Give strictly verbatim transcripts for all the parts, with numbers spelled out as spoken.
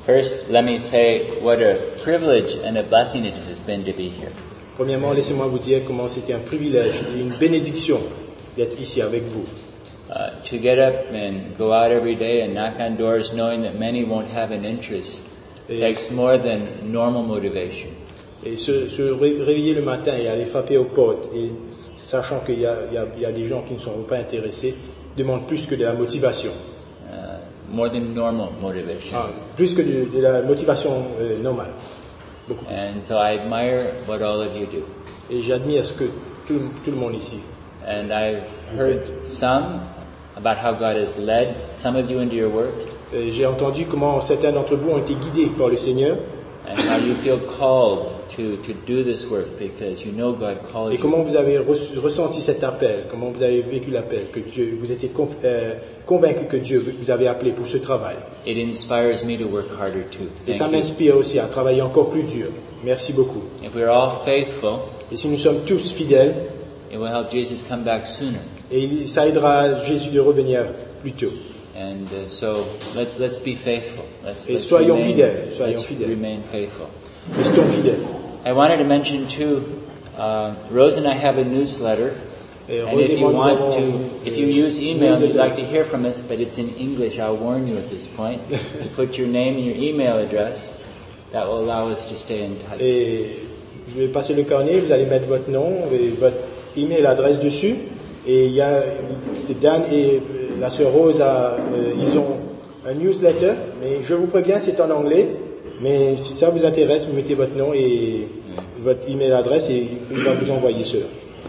First, let me say what a privilege and a blessing it has been to be here. Premièrement, laissez-moi vous dire comment c'était un privilège et une bénédiction d'être ici avec vous. Uh, to get up and go out every day and knock on doors knowing that many won't have an interest Et, takes more than normal motivation. et se, se ré- réveiller le matin et aller frapper aux portes, et sachant qu'il y a, il y a, il y a des gens qui ne sont pas intéressés, demande plus que de la motivation. Uh, more than normal motivation. Ah, plus que de, de la motivation euh, normale. Beaucoup plus. And so I admire what all of you do. Et j'admire ce que tout, tout le monde ici. And I've heard some about how God has led some of you into your work Et j'ai entendu comment certains d'entre vous ont été guidés par le Seigneur and how you feel called to, to do this work because you know God called et comment you. vous avez re- ressenti cet appel, comment vous avez vécu l'appel, que Dieu, vous étiez conf- euh, convaincu que Dieu vous avait appelé pour ce travail. It inspires me to work harder too. Et ça Thank you. m'inspire aussi à travailler encore plus dur. Merci beaucoup. If we're all faithful, Et si nous sommes tous fidèles, it will help Jesus come back sooner. et il- ça aidera Jésus de revenir plus tôt. And uh, so let's let's be faithful. Let's, Et let's soyons remain, fidèles, soyons let's fidèles. remain faithful. Restons fidèles. I wanted to mention too, uh, Rose and I have a newsletter. Et And if you heureusement, nous want avons, to, if you euh, use email and you'd newsletter. like to hear from us, but it's in English, I'll warn you at this point. You put your name and your email address. That will allow us to stay in touch. Et je vais passer le carnet, vous allez mettre votre nom et votre email adresse dessus. Et il y a Dan et la sœur Rose, a, euh, ils ont un newsletter, mais je vous préviens, c'est en anglais. Mais si ça vous intéresse, vous mettez votre nom et votre email adresse et il va vous envoyer cela.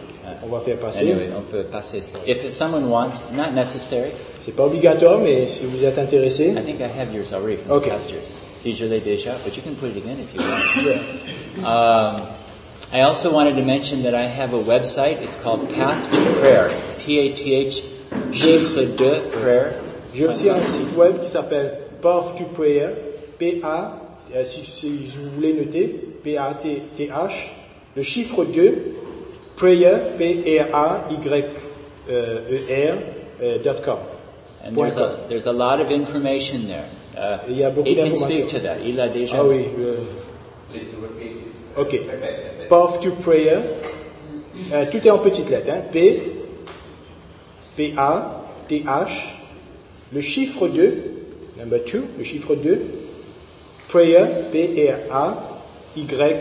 On va faire passer. Anyway, on peut passer ça. If someone wants, not necessary. C'est pas obligatoire, mais si vous êtes intéressé. I think I have yours already from Okay. the pastors. Si je l'ai déjà, but you can put it again if you want. um, I also wanted to mention that I have a website. It's called Path to Prayer. P A T H, chiffre de prayer. J'ai aussi un site web qui s'appelle Path to Prayer, P A, euh, si, si vous voulez noter, P A T T H, le chiffre deux, prayer, P R A Y E R, euh, dot com. And there's a, there's a lot of information there. Uh, Il y a beaucoup he can d'informations. speak to that. Il a déjà. Ah oui. Euh, Please repeat it. ok. Path to Prayer, euh, tout est en petites lettres, hein, P, P A T H, le chiffre deux, number two, le chiffre deux, prayer, P R A Y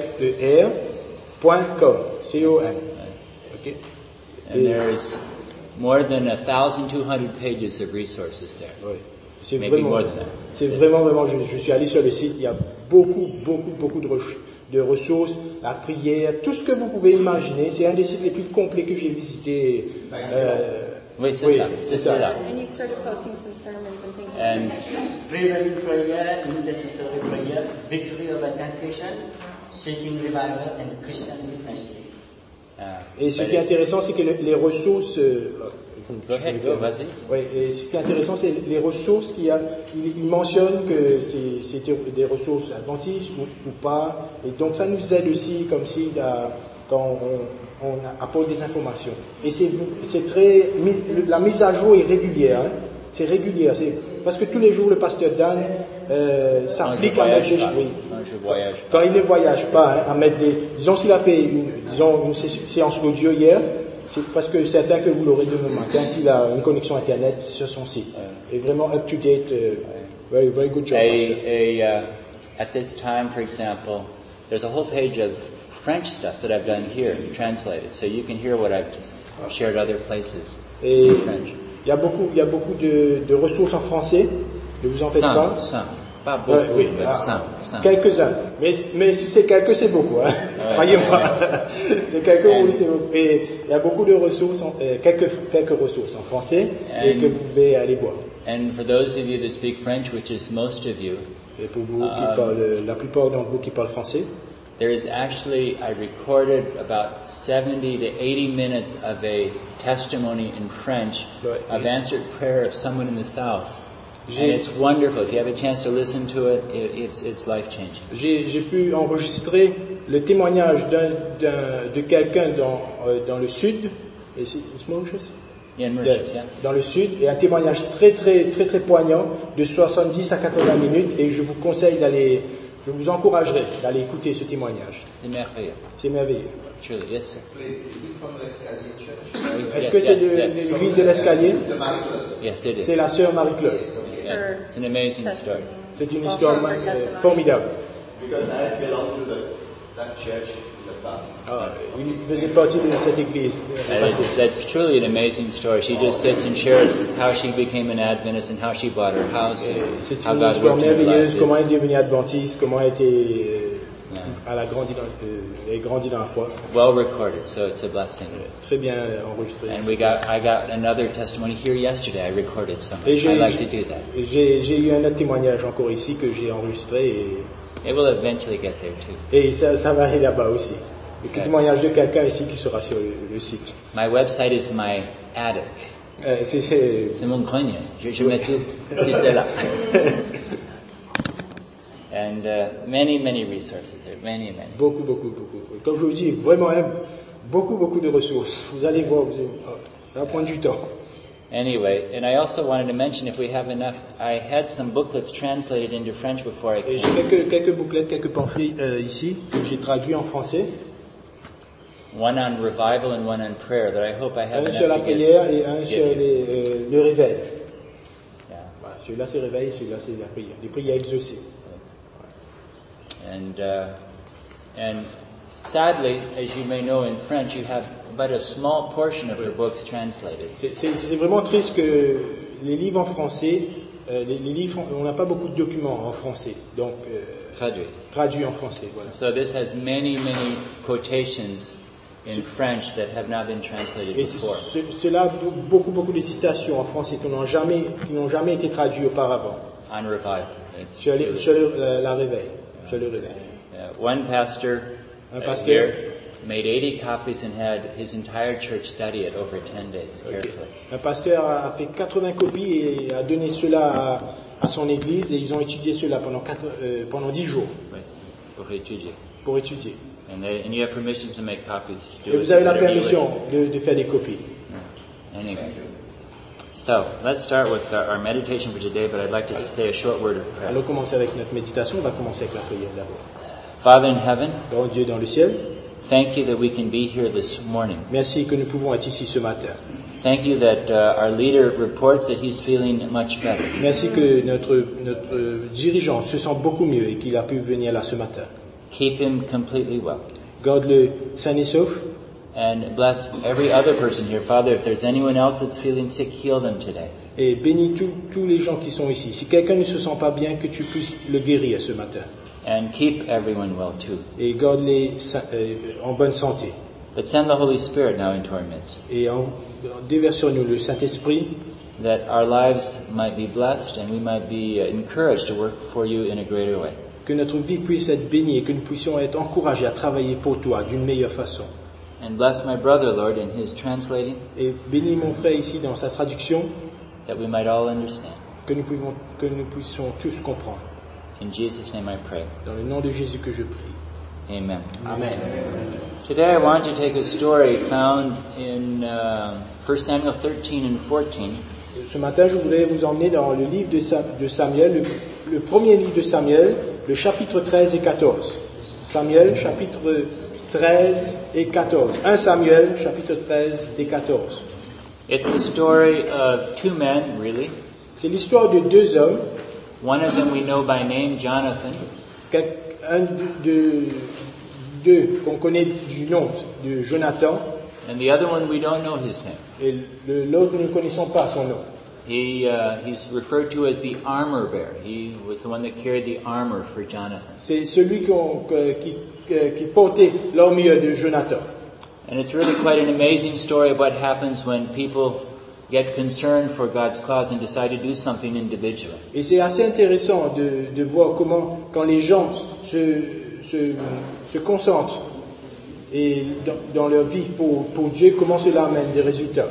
E R, point com, C O M. Ok. And Et- there's more than a thousand two hundred pages of resources there. Oui. C'est Maybe vraiment, more than that. c'est vraiment, vraiment, je, je suis allé sur le site, il y a beaucoup, beaucoup, beaucoup de, re- de ressources, la prière, tout ce que vous pouvez imaginer. C'est un des sites les plus complets que j'ai visité. Euh, Oui, c'est oui, ça. c'est C'est ça. là. And you've started posting some sermons and things. And Prevailing prayer, intercessory prayer, victory over temptation, seeking revival, and Christian witness. uh, Et ce but qui est it- intéressant, c'est que le- les ressources. euh, Go ahead, go, vas-y. Oui, et ce qui est intéressant, c'est les ressources qu'il y a. Il, il mentionne que c'est, c'est des ressources adventistes ou, ou pas. Et donc ça nous aide aussi, comme si là, quand on, on apporte des informations. Et c'est, c'est très. La mise à jour est régulière. Hein. C'est régulier. C'est, parce que tous les jours, le pasteur Dan euh, s'applique Non, je à mettre voyage des pas. oui. Non, je voyage Quand il ne voyage pas, hein, à mettre des. Disons s'il a fait une, disons, une sé- séance audio hier, c'est parce que certain que vous l'aurez demain matin s'il a une connexion internet sur son site. C'est vraiment up to date. Uh, very, very good job. A, Pastor. a, uh, at this time, for example, there's a whole page of French stuff that I've done here, translated, so you can hear what I've just shared other places Et in French. il y a beaucoup, il y a beaucoup de, de ressources en français. Ne vous en faites Some, pas. some. Pas beaucoup, Ouais, oui, but ah, some, some. quelques-uns. Mais, mais si c'est quelques, c'est beaucoup. Hein. Ouais, Croyez-moi. ouais, c'est quelques, And- oui, c'est beaucoup. Et il y a beaucoup de ressources, en, euh, quelques, quelques ressources en français et And- que vous pouvez aller voir. And for those of you that speak French, which is most of you, Et pour vous qui Um, parlent, la plupart d'entre vous qui parlent français, there is actually, I recorded about seventy to eighty minutes of a testimony in French Right. of answered prayer of someone in the South. And J'ai- it's wonderful. If you have a chance to listen to it, it it's, it's life-changing. j'ai, j'ai pu enregistrer le témoignage d'un, d'un, de quelqu'un dans, euh, dans le sud. Et c'est, c'est Mauritius? In de- Mauritius, yeah. dans le sud, et un témoignage très très très très poignant de soixante-dix à quatre-vingts minutes, et je vous conseille d'aller, je vous encouragerai d'aller écouter ce témoignage. C'est merveilleux. C'est merveilleux. Truly, yes, sir. Please, is it from l'Escalier Church? Est-ce Yes, que c'est yes, de yes. l'église de l'Escalier? It's the Marie-Claude. Yes, it is. C'est la sœur Marie-Claude. Yes, okay. Yeah, it's an amazing story. C'est une Well, histoire from her euh, testimony. formidable. Because I belong to the, that church in the past. Ah, il faisait partie de cette église. euh, And passée. it's, that's truly an amazing story. She just sits and shares how she became an Adventist and how she bought her house Et and C'est how une God histoire worked in her merveilleuse, life. comment elle It's est devenue adventiste, comment elle, était, euh, Yeah. elle a grandi dans, euh, elle a grandi dans la foi. well recorded, so it's a blessing. Très bien enregistré. And we got, I got another testimony here yesterday. I recorded some. Et I j'ai, like to do that. j'ai, j'ai eu un autre témoignage encore ici que j'ai enregistré et, It will eventually get there too. et ça, ça va aller là-bas aussi. Et c'est Okay. le témoignage de quelqu'un ici qui sera sur le, le site. My website is my attic. Euh, c'est, c'est, C'est mon grenier. Je, je mets tout. C'est cela. And uh, many, many resources there. Many, many. beaucoup, beaucoup, beaucoup. Comme je vous dis, vraiment, hein, beaucoup, beaucoup de ressources. Vous allez voir, vous allez, ah, ça va prendre du temps. Anyway, and I also wanted to mention, if we have enough, I had some booklets translated into French before I Et came. j'ai quelques, quelques bouclettes, quelques pamphlets euh, ici que j'ai traduits en français. One on revival and one on prayer that I hope I have Un sur la enough to prière give. et un give sur you. les, euh, le réveil. Yeah. Voilà, celui-là c'est réveil, celui-là c'est la prière. Les prières exaucées. And uh, and sadly, as you may know, in French you have but a small portion of the books translated. C'est, c'est, c'est vraiment triste que les livres en français, euh, les, les livres, on n'a pas beaucoup de documents en français, donc euh, Traduit. traduits en français. Voilà. So this has many, many quotations in French that have not been translated Et c'est- before. ce- cela a beaucoup, beaucoup de citations en français qui n'ont jamais, qui n'ont jamais été traduites auparavant. On revival. It's Sur, les- really- sur le, la, la réveil, sur le réveil. Yeah, one pastor, Un uh, pasteur. here made eighty copies and had his entire church study it over ten days Ok. carefully. Un pasteur a fait quatre-vingts copies et a donné cela à, à son église et ils ont étudié cela pendant, quatre, euh, pendant dix jours Oui, pour étudier. pour étudier. And, they, and you have permission to make copies. Do Et with vous avez la whatever you permission de, de faire des copies. wish. Anyway. So, let's start with our, our meditation for today, but I'd like to say a short word of prayer. Allons commencer avec notre méditation. On va commencer avec la prière d'abord. Father in heaven, Grand Dieu dans le ciel, thank you that we can be here this morning. merci que nous pouvons être ici ce matin. Thank you that uh, our leader reports that he's feeling much better. Merci que notre, notre euh, dirigeant se sent beaucoup mieux et qu'il a pu venir là ce matin. Keep him completely well. Garde-le sain et sauf And bless every other person here. Father, if there's anyone else that's feeling sick, heal them today. et bénis tous- tous les gens qui sont ici. Si quelqu'un ne se sent pas bien, que tu puisses le guérir ce matin. And keep everyone well too. Et garde-les sa- euh, en bonne santé. But send the Holy Spirit now into our midst, Et en, déverse sur nous le Saint-Esprit, that our lives might be blessed and we might be uh, encouraged to work for you in a greater way. que notre vie puisse être bénie et que nous puissions être encouragés à travailler pour toi d'une meilleure façon. And bless my brother, Lord, in his translating, Et bénis mon frère ici dans sa traduction, that we might all understand. que nous, pouvons, que nous puissions tous comprendre. In Jesus' name I pray. Dans le nom de Jésus que je prie. Amen. Amen. Today I want to take a story found in uh, First Samuel thirteen and fourteen. Ce matin, je voudrais vous emmener dans le livre de, Sam- de Samuel, le, le premier livre de Samuel, le chapitre treize et quatorze. Samuel, chapitre treize et quatorze. un Samuel, chapitre treize et quatorze. It's the story of two men, really. C'est l'histoire de deux hommes, One of them we know by name, Jonathan, quel- un de, de- deux qu'on connaît du nom de Jonathan, and the other one we don't know his name. et le- l'autre nous ne connaissons pas son nom. He uh, he's referred to as the armor bearer. He was the one that carried the armor for Jonathan. C'est celui qu'on- que- qui, que- qui portait l'armure de Jonathan. And it's really quite an amazing story of what happens when people get concerned for God's cause and decide to do something individually. Et c'est assez intéressant de, de voir comment, quand les gens se, se, se concentrent et dans, dans leur vie pour, pour Dieu, comment cela amène des résultats.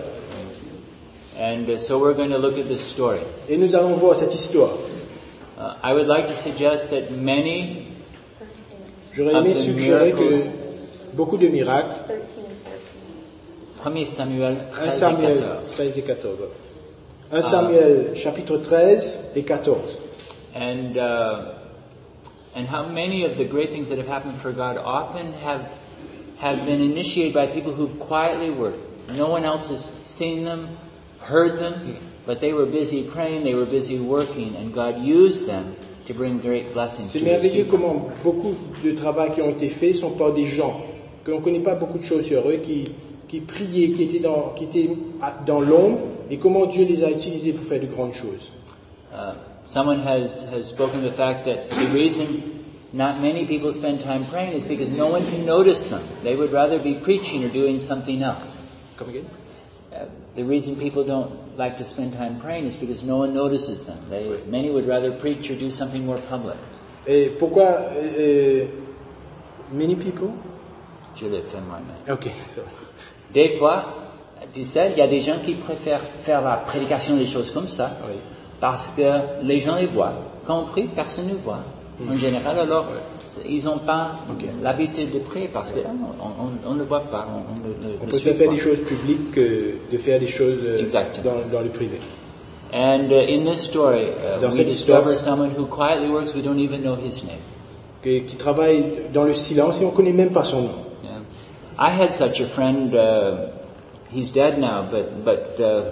And uh, so we're going to look at this story. Et nous allons voir cette histoire. Uh, I would like to suggest that many J'aurais aimé Of the suggérer miracles. que beaucoup de miracles, thirteen and fourteen. premier Samuel un treize et Samuel quatorze. treize et quatorze. un Samuel chapitre treize et quatorze. And uh, and how many of the great things that have happened for God often have have been initiated by people who've quietly worked. No one else has seen them, heard them, but they were busy praying, they were busy working, and God used them to bring great blessings C'est to His merveilleux people. comment beaucoup de travaux qui ont été faits sont par des gens que l'on ne connaît pas beaucoup de choses sur eux, qui, qui priaient, qui étaient dans, qui étaient dans l'ombre, et comment Dieu les a utilisés pour faire de grandes choses. Uh, someone has, has spoken of the fact that the reason not many people spend time praying is because no one can notice them. They would rather be preaching or doing something else. Come again? Uh, the reason people don't like to spend time praying is because no one notices them. They, many would rather preach or do something more public. Et pourquoi euh, many people? Je l'ai fait moi-même. Ok, ça va. Des fois, tu sais, il y a des gens qui préfèrent faire la prédication des choses comme ça, Oui. parce que les gens les voient. Quand on prie, personne ne voit. En général, alors, ils n'ont pas Ok. l'habitude de prier parce qu'on on, on ne voit pas, on, on ne, ne On le peut suit faire pas. des choses publiques que de faire des choses euh, Exactement. dans, dans le privé. And uh, in this story, uh, Dans we cette discover histoire- someone who quietly works, we don't even know his name. Que- qui travaille dans le silence et on ne connaît même pas son nom. Yeah. I had such a friend, uh, he's dead now, but, but uh,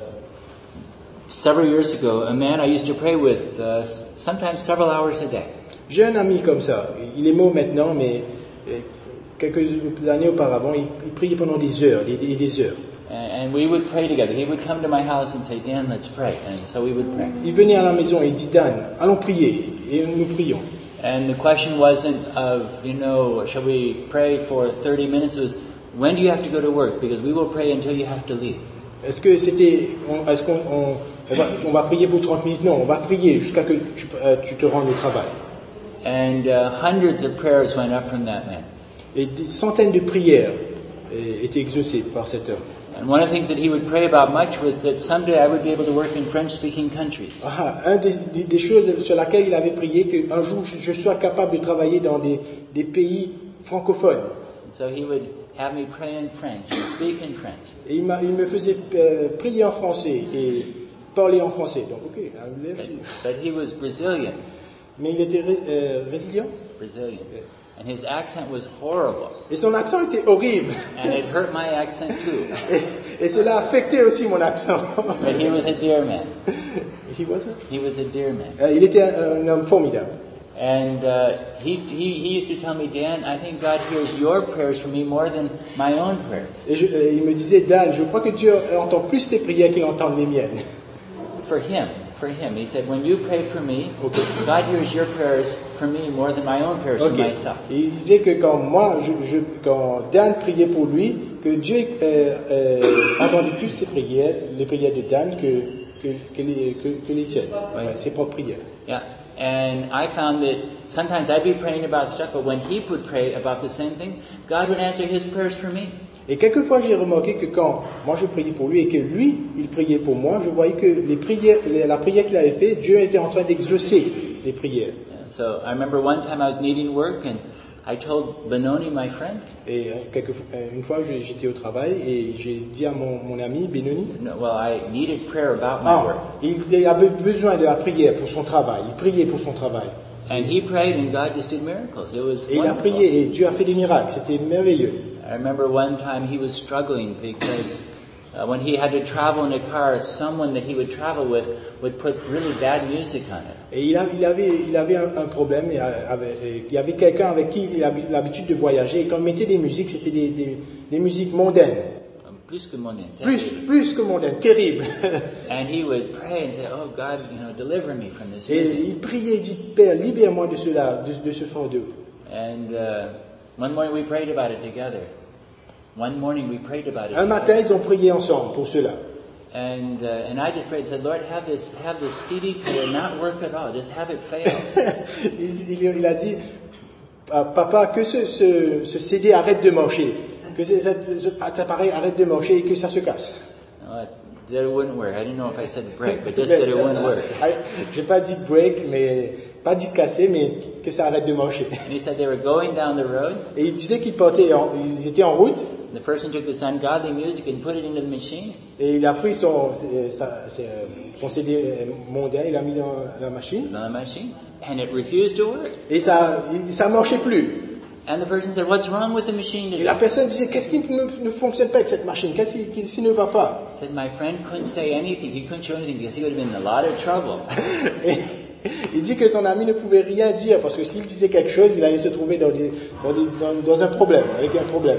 several years ago, a man I used to pray with, uh, sometimes several hours a day. J'ai un ami comme ça. Il est mort maintenant, mais euh, quelques années auparavant, il, il priait pendant des heures et des, et des heures. And, and we would pray together. He would come to my house and say, Dan, let's pray. And so we would pray. Il venait à la maison et il dit, Dan, allons prier. Et nous prions. And the question wasn't of, you know, shall we pray for thirty minutes? It was, when do you have to go to work? Because we will pray until you have to leave. Est-ce que c'était, on- est-ce qu'on on, on va, on va prier pour trente minutes? Non, on va prier jusqu'à que tu, euh, tu te rendes au travail. And uh, hundreds of prayers went up from that man. Et des centaines de prières euh, étaient exaucées par cet homme. And one of the things that he would pray about much was that someday I would be able to work in French-speaking countries. Ah, un des, des- des choses sur laquelle il avait prié, qu'un jour je, je sois capable de travailler dans des, des pays francophones. And so he would have me pray in French and speak in French. Et il, m'a- il me faisait euh, prier en français et parler en français. Donc, ok, I'm left. But, but he was Brazilian, Mais il était ré- euh, résilient. Brazilian. And his accent was horrible. Et son accent était horrible. And it hurt my accent too. Et, et cela affectait aussi mon accent. But he was a dear man. He wasn't? He was a dear man. Euh, il était un, un homme formidable. And uh, he, he he used to tell me, Dan, I think God hears your prayers for me more than my own prayers. Et je- euh, il me disait, Dan, je crois que Dieu entend plus tes prières qu'il entend les miennes. For him, for him. He said, when you pray for me, God hears your prayers for me more than my own prayers for Ok. myself. Et il disait que quand moi, je, je- quand Dan priait pour lui, que Dieu euh, euh, entendait plus ses prières, les prières de Dan, que, que, que les, que, que les siennes, Oui. Ouais, ses propres prières. Yeah. And I found that sometimes I'd be praying about stuff, but when he would pray about the same thing, God would answer his prayers for me. Et quelquefois, j'ai remarqué que quand moi je priais pour lui et que lui, il priait pour moi, je voyais que les prières, les- la prière qu'il avait faite, Dieu était en train d'exaucer les prières. Yeah. So I remember one time I was needing work and I told Benoni, my friend, Et euh, quelquefois, euh, une fois, je- j'étais au travail et j'ai dit à mon, mon ami Benoni, no, well, I needed prayer about my ah, work. il avait besoin de la prière pour son travail. Il priait pour son travail. And he prayed and God just did miracles. It was Et il a wonderful. prié et Dieu a fait des miracles. C'était merveilleux. I remember one time he was struggling because uh, when he had to travel in a car, someone that he would travel with would put really bad music on it. Et il, a- il avait, il avait un, un problème. Il, avait, il y avait quelqu'un avec qui il avait l'habitude de voyager. Et quand il mettait des musiques, c'était des, des, des musiques mondaines. Um, Plus que mon Plus, plus que mondaines. Terribles. And he would pray and say, "Oh God, you know, deliver me from this Et music." il priait, il dit, Père, libère-moi de cela, de, de ce fardeau. And uh, one morning we prayed about it together. One morning we prayed about it. Un matin, together. ils ont prié ensemble pour cela. And uh, and I just prayed and said, Lord, have this have this C D player not work at all. Just have it fail. il, il- il a dit, Ah, papa, que ce, ce, ce C D arrête de marcher, que ce- cet cet appareil arrête de marcher et que ça se casse. Uh, that it wouldn't work. I didn't know if I said break, but just that it wouldn't work. J'ai pas dit break, mais pas dit casser, mais que ça arrête de marcher. And he said they were going down the road, Et il disait qu'ils partaient, en- ils étaient en route, The person took this ungodly music and put it into the machine. Et il a pris son, sa- sa- son C D mondain, il l'a mis dans la machine, On the machine, and it refused to work. et ça, il- ça marchait plus. And the person said, "What's wrong with the machine Et la today?" personne disait, qu'est-ce qui ne, ne fonctionne pas avec cette machine? Qu'est-ce qui, qui- qui ne va pas? Said my friend couldn't say anything. He couldn't show anything because he would have been in a lot of trouble. Et il dit que son ami ne pouvait rien dire parce que s'il disait quelque chose, il allait se trouver dans, des- dans, des- dans- dans un problème, avec un problème.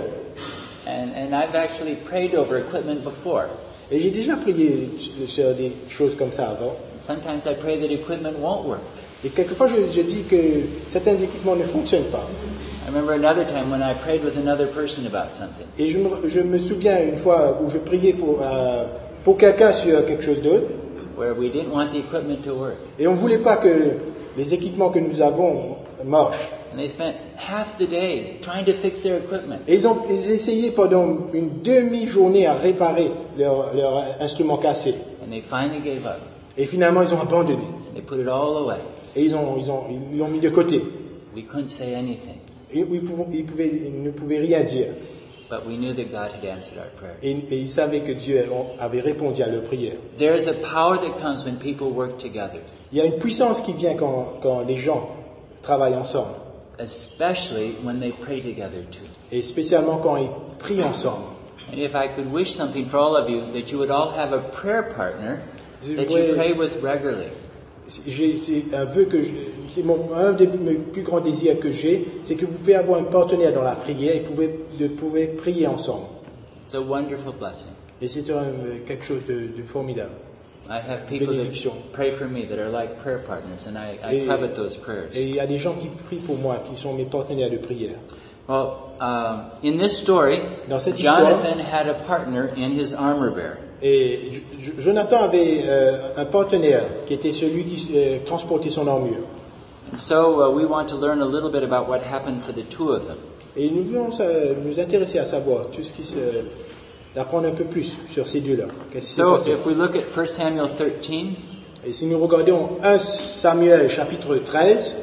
And and I've actually prayed over equipment before. Et j'ai déjà prié sur des choses comme ça avant. Sometimes I pray that equipment won't work. Et quelquefois, je, je dis que certains équipements ne fonctionnent pas. I remember another time when I prayed with another person about something. Et je me, je me souviens une fois où je priais pour, euh, pour quelqu'un sur quelque chose d'autre. Where we didn't want the equipment to work. Et on ne voulait pas que les équipements que nous avons marchent. And they spent half the day trying to fix their equipment. Et ils ont ils essayaient pendant une demi-journée à réparer leur, leur instrument cassé. And they finally gave up. Et finalement, ils ont abandonné. They put it all away. Et ils ont, ils ont, ils l'ont mis de côté. We couldn't say anything. Et ils, pouvaient- ils pouvaient- ils ne pouvaient rien dire. But we knew that God had answered our prayers. Et, et ils savaient que Dieu avait répondu à leurs prières. There's a power that comes when people work together, Il y a une puissance qui vient quand, quand les gens travaillent ensemble. especially when they pray together too. Et spécialement quand ils prient ensemble. And if I could wish something for all of you, that you would all have a prayer partner Je that voudrais- you pray with regularly. J'ai- C'est un vœu que je- c'est mon, un des mes plus grands désirs que j'ai, c'est que vous pouvez avoir un partenaire dans la prière et vous pouvez, de, pouvez prier ensemble. It's a wonderful blessing. Et c'est un, quelque chose de, de formidable. I have people that Bénédiction. pray for me that are like prayer partners, and I, I Et- covet those prayers. Et il y a des gens qui prient pour moi, qui sont mes partenaires de prière. Well, um, in this story, Dans cette Jonathan had a partner in his armor bearer. Et J- J- Jonathan avait euh, un partenaire qui était celui qui euh, transportait son armure. And so uh, we want to learn a little bit about what happened for the two of them. Et nous voulons euh, nous intéresser à savoir tout ce qui se, d'apprendre un peu plus sur ces deux-là. Qu'est-ce qui s'est So passé? if we look at First Samuel thirteen, Et si nous regardons un Samuel chapitre treize,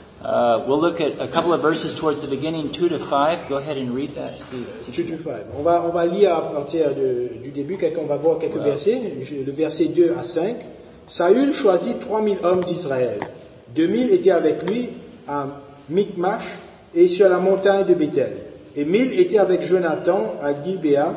uh, we'll look at a couple of verses towards the beginning, two to five. Go ahead and read that. See, see. two to five. On va, on va lire à partir de- du début, quelques- on va voir quelques Wow. versets, le verset deux à cinq. Saül choisit trois mille hommes d'Israël. deux mille étaient avec lui à Michmash et sur la montagne de Bethel. Et mille étaient avec Jonathan à Gibéa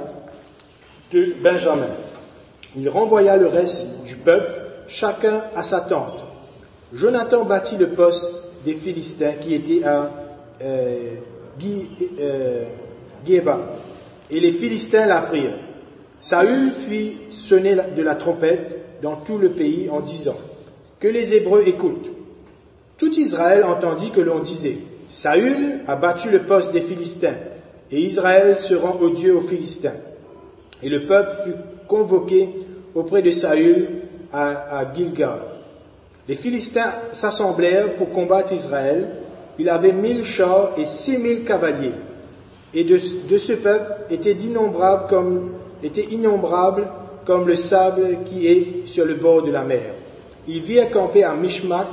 de Benjamin. Il renvoya le reste du peuple, chacun à sa tente. Jonathan bâtit le poste des Philistins qui était à euh, Gui- euh, Guéba, et les Philistins l'apprirent. Saül fit sonner la- de la trompette dans tout le pays en disant que les Hébreux écoutent. Tout Israël entendit que l'on disait Saül a battu le poste des Philistins, et Israël se rend odieux aux Philistins. Et le peuple fut convoqué auprès de Saül à, à Gilgal. Les Philistins s'assemblèrent pour combattre Israël. Il avait mille chars et six mille cavaliers. Et de, de ce peuple étaient innombrables comme, étaient innombrables comme le sable qui est sur le bord de la mer. Ils virent camper à Mishmach,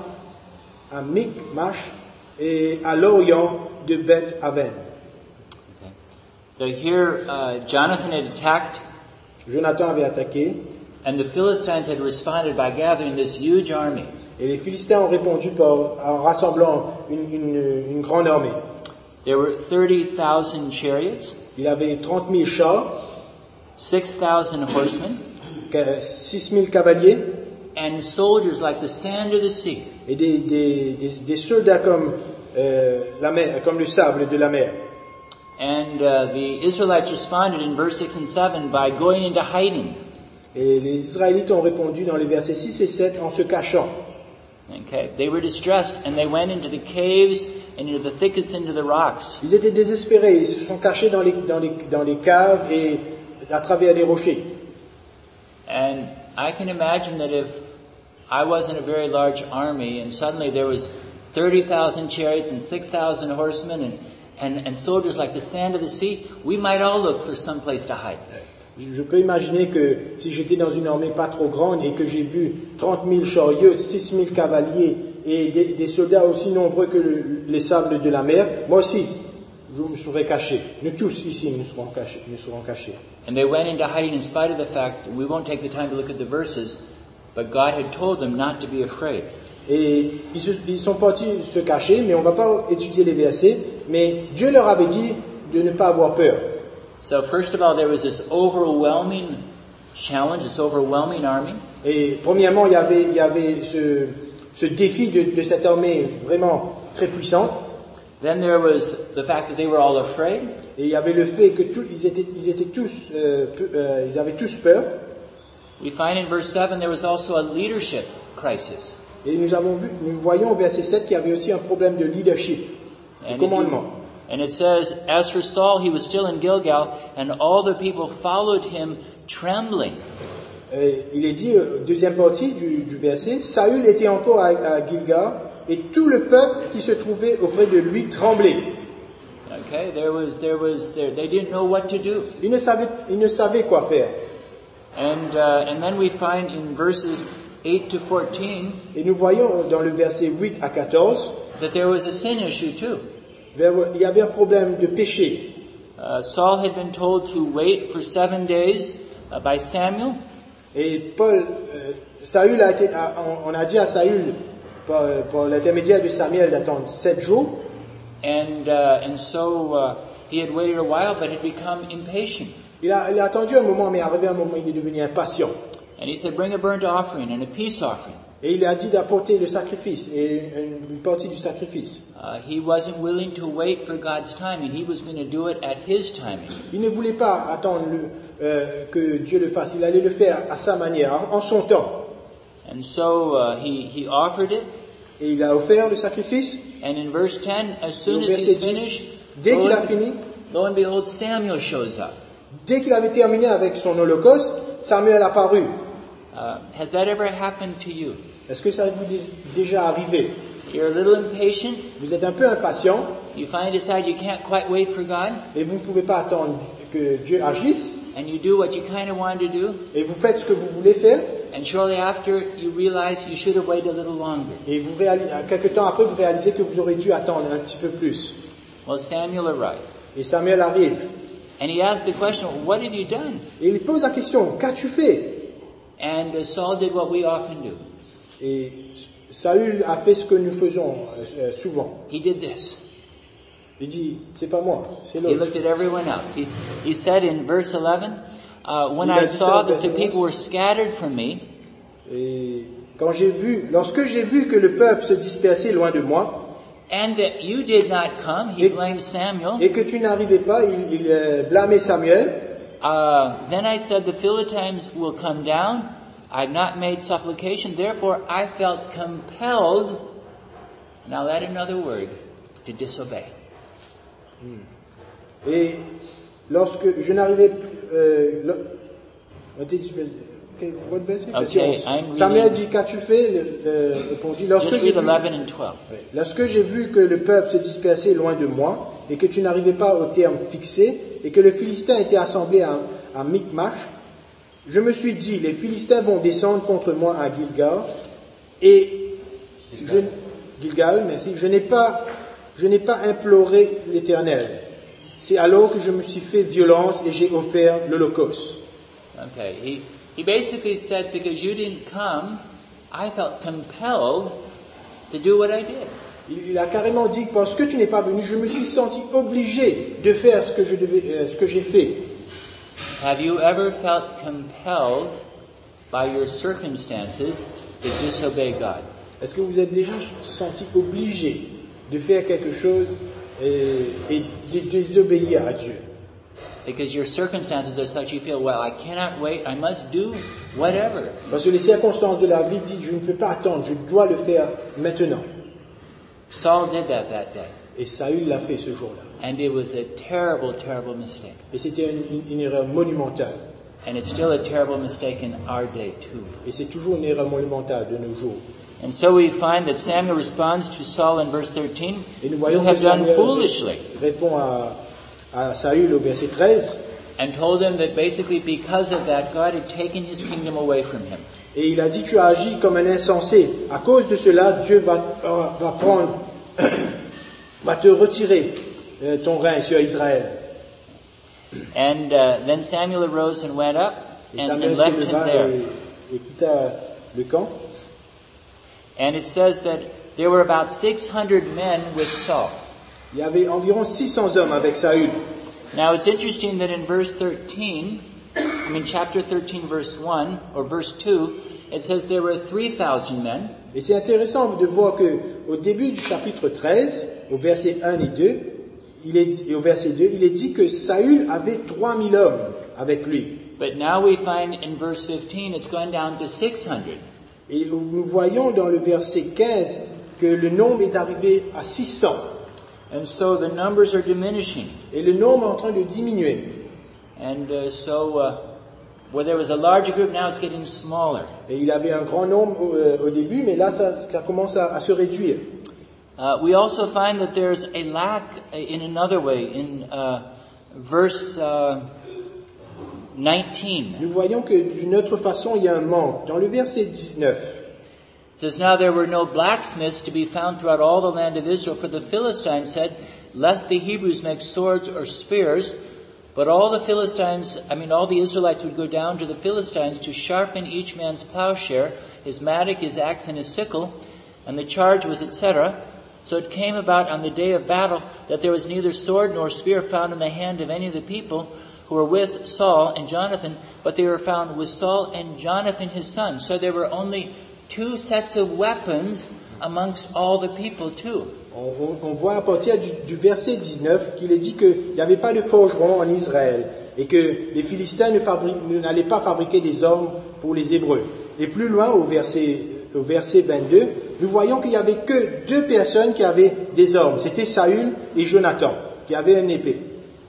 à Michmash et à l'orient de Beth Aven. Okay. So here, uh, Jonathan had attacked, Jonathan avait attaqué and the Philistines had responded by gathering this huge army. et les Philistins ont répondu par, en rassemblant une, une, une grande armée. There were thirty thousand chariots, Il avait trente mille chars, six thousand horsemen, six mille cavaliers and soldiers like the sand of the sea. et des, des, des, des soldats comme, euh, la mer, comme le sable de la mer. And uh, the Israelites responded in verse six and seven by going into hiding. Et les Israélites ont répondu dans les versets six et sept en se cachant. Okay, they were distressed and they went into the caves and into the thickets, into the rocks. Ils étaient désespérés, ils se sont cachés dans les, dans les, dans les caves et à travers les rochers. And I can imagine that if I wasn't a very large army and suddenly there was thirty thousand chariots and six thousand horsemen and, and, and soldiers like the sand of the sea, we might all look for some place to hide. Je peux imaginer que si j'étais dans une armée pas trop grande et que j'ai vu trente mille chariots, six mille cavaliers et des, des soldats aussi nombreux que le, les sables de la mer, moi aussi, je me serai caché. Nous tous ici, nous serons cachés. Nous serons cachés. And they went into hiding in spite of the fact, we won't take the time to look at the verses, but God had told them not to be afraid. Et ils, se, ils sont partis se cacher, mais on ne va pas étudier les versets, mais Dieu leur avait dit de ne pas avoir peur. So first of all, there was this overwhelming challenge, this overwhelming army. Et premièrement, il y avait, il y avait ce, ce défi de, de cette armée vraiment très puissante. Then there was the fact that they were all afraid. Et il y avait le fait que tout, ils, étaient, ils étaient tous, euh, peu, euh, ils avaient tous peur. We find in verse seven there was also a leadership crisis. Et nous avons vu, nous voyons au verset sept qu'il y avait aussi un problème de leadership, de And, if commandement. you, and it says, as for Saul, he was still in Gilgal, and all the people followed him trembling. Et il est dit, euh, deuxième partie du, du verset, Saül était encore à, à Gilgal, et tout le peuple qui se trouvait auprès de lui tremblait. Okay, there was, there was, there, they didn't know what to do. Ils ne savaient, ils ne savaient quoi faire. And, uh, and then we find in verses eight to fourteen Et nous voyons dans le verset huit à quatorze, that there was a sin issue too. vers- il y avait un problème de péché. Uh, Saul had been told to wait for seven days uh, by Samuel, Et Paul, euh, Saül a été, a- on, on a dit à Saül, par, par l'intermédiaire de Samuel, d'attendre sept jours. and uh, and so uh, he had waited a while, but had become impatient. Il a, il a attendu un moment, mais arrivé un moment, il est devenu impatient. And he said, "Bring a burnt offering and a peace offering." Et il a dit d'apporter le sacrifice et une, une partie du sacrifice. Uh, he wasn't willing to wait for God's timing. He was going to do it at his timing. Il ne voulait pas attendre le, euh, que Dieu le fasse. Il allait le faire à sa manière, en son temps. And so uh, he he offered it. Et il a offert le sacrifice. And in verse ten, as Et soon au as verset he's finished, dix, dès lo qu'il a and, fini, lo and behold, Samuel shows up. dès qu'il avait terminé avec son holocauste, Samuel apparut. Uh, has that ever happened to you? Est-ce que ça vous est déjà arrivé? You're a little impatient. Vous êtes un peu impatient You finally decide you can't quite wait for God, et vous ne pouvez pas attendre que Dieu agisse and you do what you kind of wanted to do. et vous faites ce que vous voulez faire And shortly after, you realize you should have waited a little longer. et vous réalisez, quelque temps après vous réalisez que vous aurez dû attendre un petit peu plus. Well, Samuel arrived. Et Samuel arrive And he asked the question, what have you done? et il pose la question, qu'as-tu fait? And uh, Saul did what we often do. Et Saül a fait ce que nous faisons euh, souvent. He did this. Il dit, c'est pas moi, c'est He l'autre. looked at everyone else. He's, he said in verse eleven, uh, when Il I a dit ça saw au that the verset people onze. were scattered from me, Et quand j'ai vu, lorsque j'ai vu que le peuple se dispersait loin de moi and that you did not come, he Et- blamed Samuel. et que tu n'arrivais pas, il, il euh, blâmait Samuel. Uh, then I said, the Philistines will come down. I've not made supplication, therefore I felt compelled, now add another word, to disobey. Et lorsque je n'arrivais plus, euh, lo- okay, what verse? Okay, Verset onze. I'm Samuel reading- dit, qu'as-tu fait? Le- le- répondit, lorsque Just j'ai read vu, eleven and twelve. Ouais. Lorsque j'ai vu que le peuple se dispersait loin de moi et que tu n'arrivais pas au terme fixé et que les Philistins étaient assemblés à, à Micmash, je me suis dit, les Philistins vont descendre contre moi à Gilgal et je, Gilgal, merci, je n'ai pas, je n'ai pas imploré l'Éternel. C'est alors que je me suis fait violence et j'ai offert l'Holocauste. Okay, he, he basically said, because you didn't come, I felt compelled to do what I did. Il, il a carrément dit, parce que tu n'es pas venu, je me suis senti obligé de faire ce que je devais, euh, ce que j'ai fait. Have you ever felt compelled by your circumstances to disobey God? Est-ce que vous êtes déjà senti obligé de faire quelque chose et, et de désobéir à Dieu? Because your circumstances are such you feel, well, I cannot wait, I must do whatever. Parce que les circonstances de la vie disent, je ne peux pas attendre, je dois le faire maintenant. Saul did that that day. Et Saül l'a fait ce jour-là. And it was a terrible, terrible mistake. Et c'était une, une- une erreur monumentale. And it's still a terrible mistake in our day too. Et c'est toujours une erreur monumentale de nos jours. And so we find that Samuel responds to Saul in verse thirteen, Et nous you voyons que have done Samuel foolishly. répond à, à Saül au verset treize. And told him that basically because of that, God had taken his kingdom away from him. Et il a dit, tu as agi comme un insensé. À cause de cela, Dieu va, va prendre, va te retirer euh, ton règne sur Israël. And uh, then Samuel arose and went up Et and, Samuel and se left him leva there. et, et quitta le camp. And it says that there were about six hundred men with Saul. Il y avait environ six cents hommes avec Saül. Now it's interesting that in verse thirteen, I mean chapter thirteen verse one or verse two, it says there were three thousand men. Et c'est intéressant de voir que au début du chapitre treize, au verset un et deux, il est, et au verset deux, il est dit que Saül avait trois mille hommes avec lui. But now we find in verse fifteen it's gone down to six hundred. Et nous voyons dans le verset quinze que le nombre est arrivé à six cents. And so the numbers are diminishing. Et le nombre est en train de diminuer. And uh, so uh, where there was a larger group, now it's getting smaller. Et il avait un grand nombre au, euh, au début, mais là ça, ça commence à, à se réduire. Uh, we also find that there's a lack in another way in uh, verse uh, nineteen. Nous voyons que d'une autre façon il y a un manque. Dans le verset dix-neuf, It says, Now there were no blacksmiths to be found throughout all the land of Israel, for the Philistines said, Lest the Hebrews make swords or spears. But all the Philistines, I mean all the Israelites would go down to the Philistines to sharpen each man's plowshare, his mattock, his axe, and his sickle, and the charge was et cetera. So it came about on the day of battle that there was neither sword nor spear found in the hand of any of the people who were with Saul and Jonathan, but they were found with Saul and Jonathan his son. So there were only two sets of weapons amongst all the people too. on, on, on voit à partir du, du verset dix-neuf qu'il est dit qu'il n'y avait pas de forgeron en Israël et que les Philistins ne fabri- n'allaient pas fabriquer des hommes pour les Hébreux. Et plus loin, au verset, au verset vingt-deux, nous voyons qu'il n'y avait que deux personnes qui avaient des hommes. C'était Saül et Jonathan, qui avaient une épée.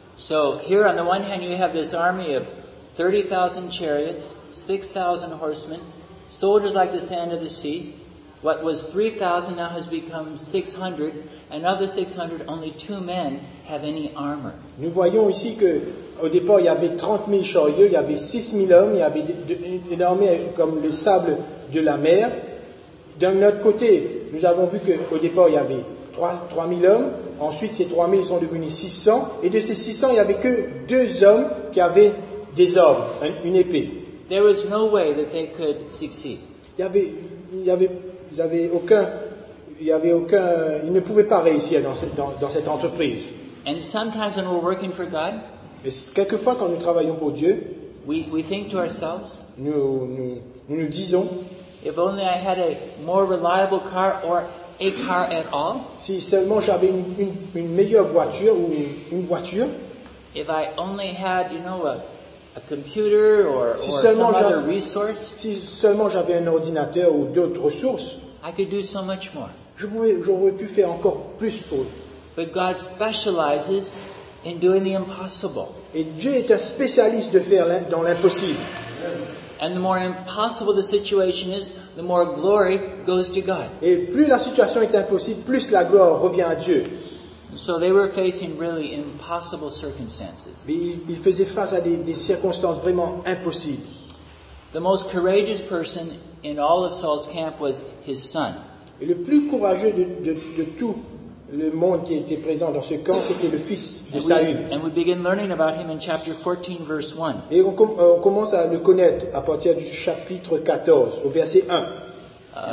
So here on the one hand you have this army of thirty thousand chariots, six thousand horsemen, soldiers like the sand of the sea. What was three thousand now has become six hundred, and of the six hundred only two men have any armor. Nous voyons ici que au départ il y avait trente mille chariots, il y avait six mille hommes, il y avait de- de- une armée comme le sable de la mer. D'un autre côté, nous avons vu qu'au départ il y avait trois mille hommes, ensuite ces trois mille sont devenus six cents, et de ces six cents il n'y avait que deux hommes qui avaient des armes, un- une épée. There was no way that they could succeed. Il y avait, il y avait, il y avait aucun, il y avait aucun, ils ne pouvaient pas réussir dans cette, dans, dans cette entreprise. And sometimes when we're working for God, Et quelquefois, quand nous travaillons pour Dieu, we, we think to ourselves, nous nous, nous, nous disons, if only I had a more reliable car or a car at all, si seulement j'avais une, une, une meilleure voiture ou une, une voiture, if I only had, you know, a, a computer or, Si or seulement some j'a- other resource, si seulement j'avais un ordinateur ou d'autres ressources, I could do so much more. je pouvais, j'aurais pu faire encore plus pour eux. But God specializes in doing the impossible. Et Dieu est un spécialiste de faire l'im- dans l'impossible. And the more impossible the situation is, the more glory goes to God. Et plus la situation est impossible, plus la gloire revient à Dieu. And so they were facing really impossible circumstances. Mais il, il faisait face à des, des circonstances vraiment impossibles. The most courageous person in all of Saul's camp was his son. Et le plus courageux de, de, de tout le monde qui était présent dans ce camp, c'était le fils de And Saül. we, and we begin learning about him in chapter fourteen, verse one. Et on, com- on commence à le connaître à partir du chapitre quatorze, au verset un. Uh,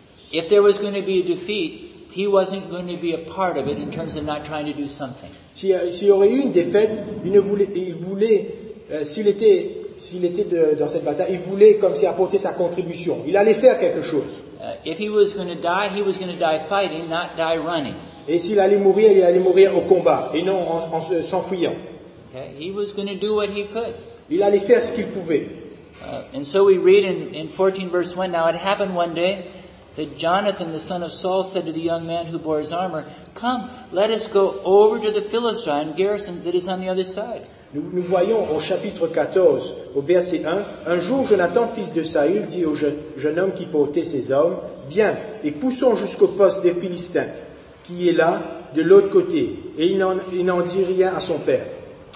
if there was going to be a defeat, he wasn't going to be a part of it in terms of not trying to do something. S'il y a- s'il y aurait eu une défaite, il, ne voulait, il voulait, euh, s'il était, s'il était de- dans cette bataille, il voulait comme si apporter sa contribution. Il allait faire quelque chose. Uh, if he was going to die, he was going to die fighting, not die running. Et s'il allait mourir, il allait mourir au combat et non en, en se- s'enfuyant. Okay? He was going to do what he could. Il allait faire ce qu'il pouvait. Uh, and so we read in, in fourteen verse one, Now it happened one day that Jonathan the son of Saul said to the young man who bore his armor, Come, let us go over to the Philistine garrison that is on the other side. Nous, nous voyons au chapitre quatorze, au verset un, un jour Jonathan, fils de Saül, dit au jeune, jeune homme qui portait ses hommes, Viens et poussons jusqu'au poste des Philistins, qui est là, de l'autre côté. Et il n'en, il n'en dit rien à son père.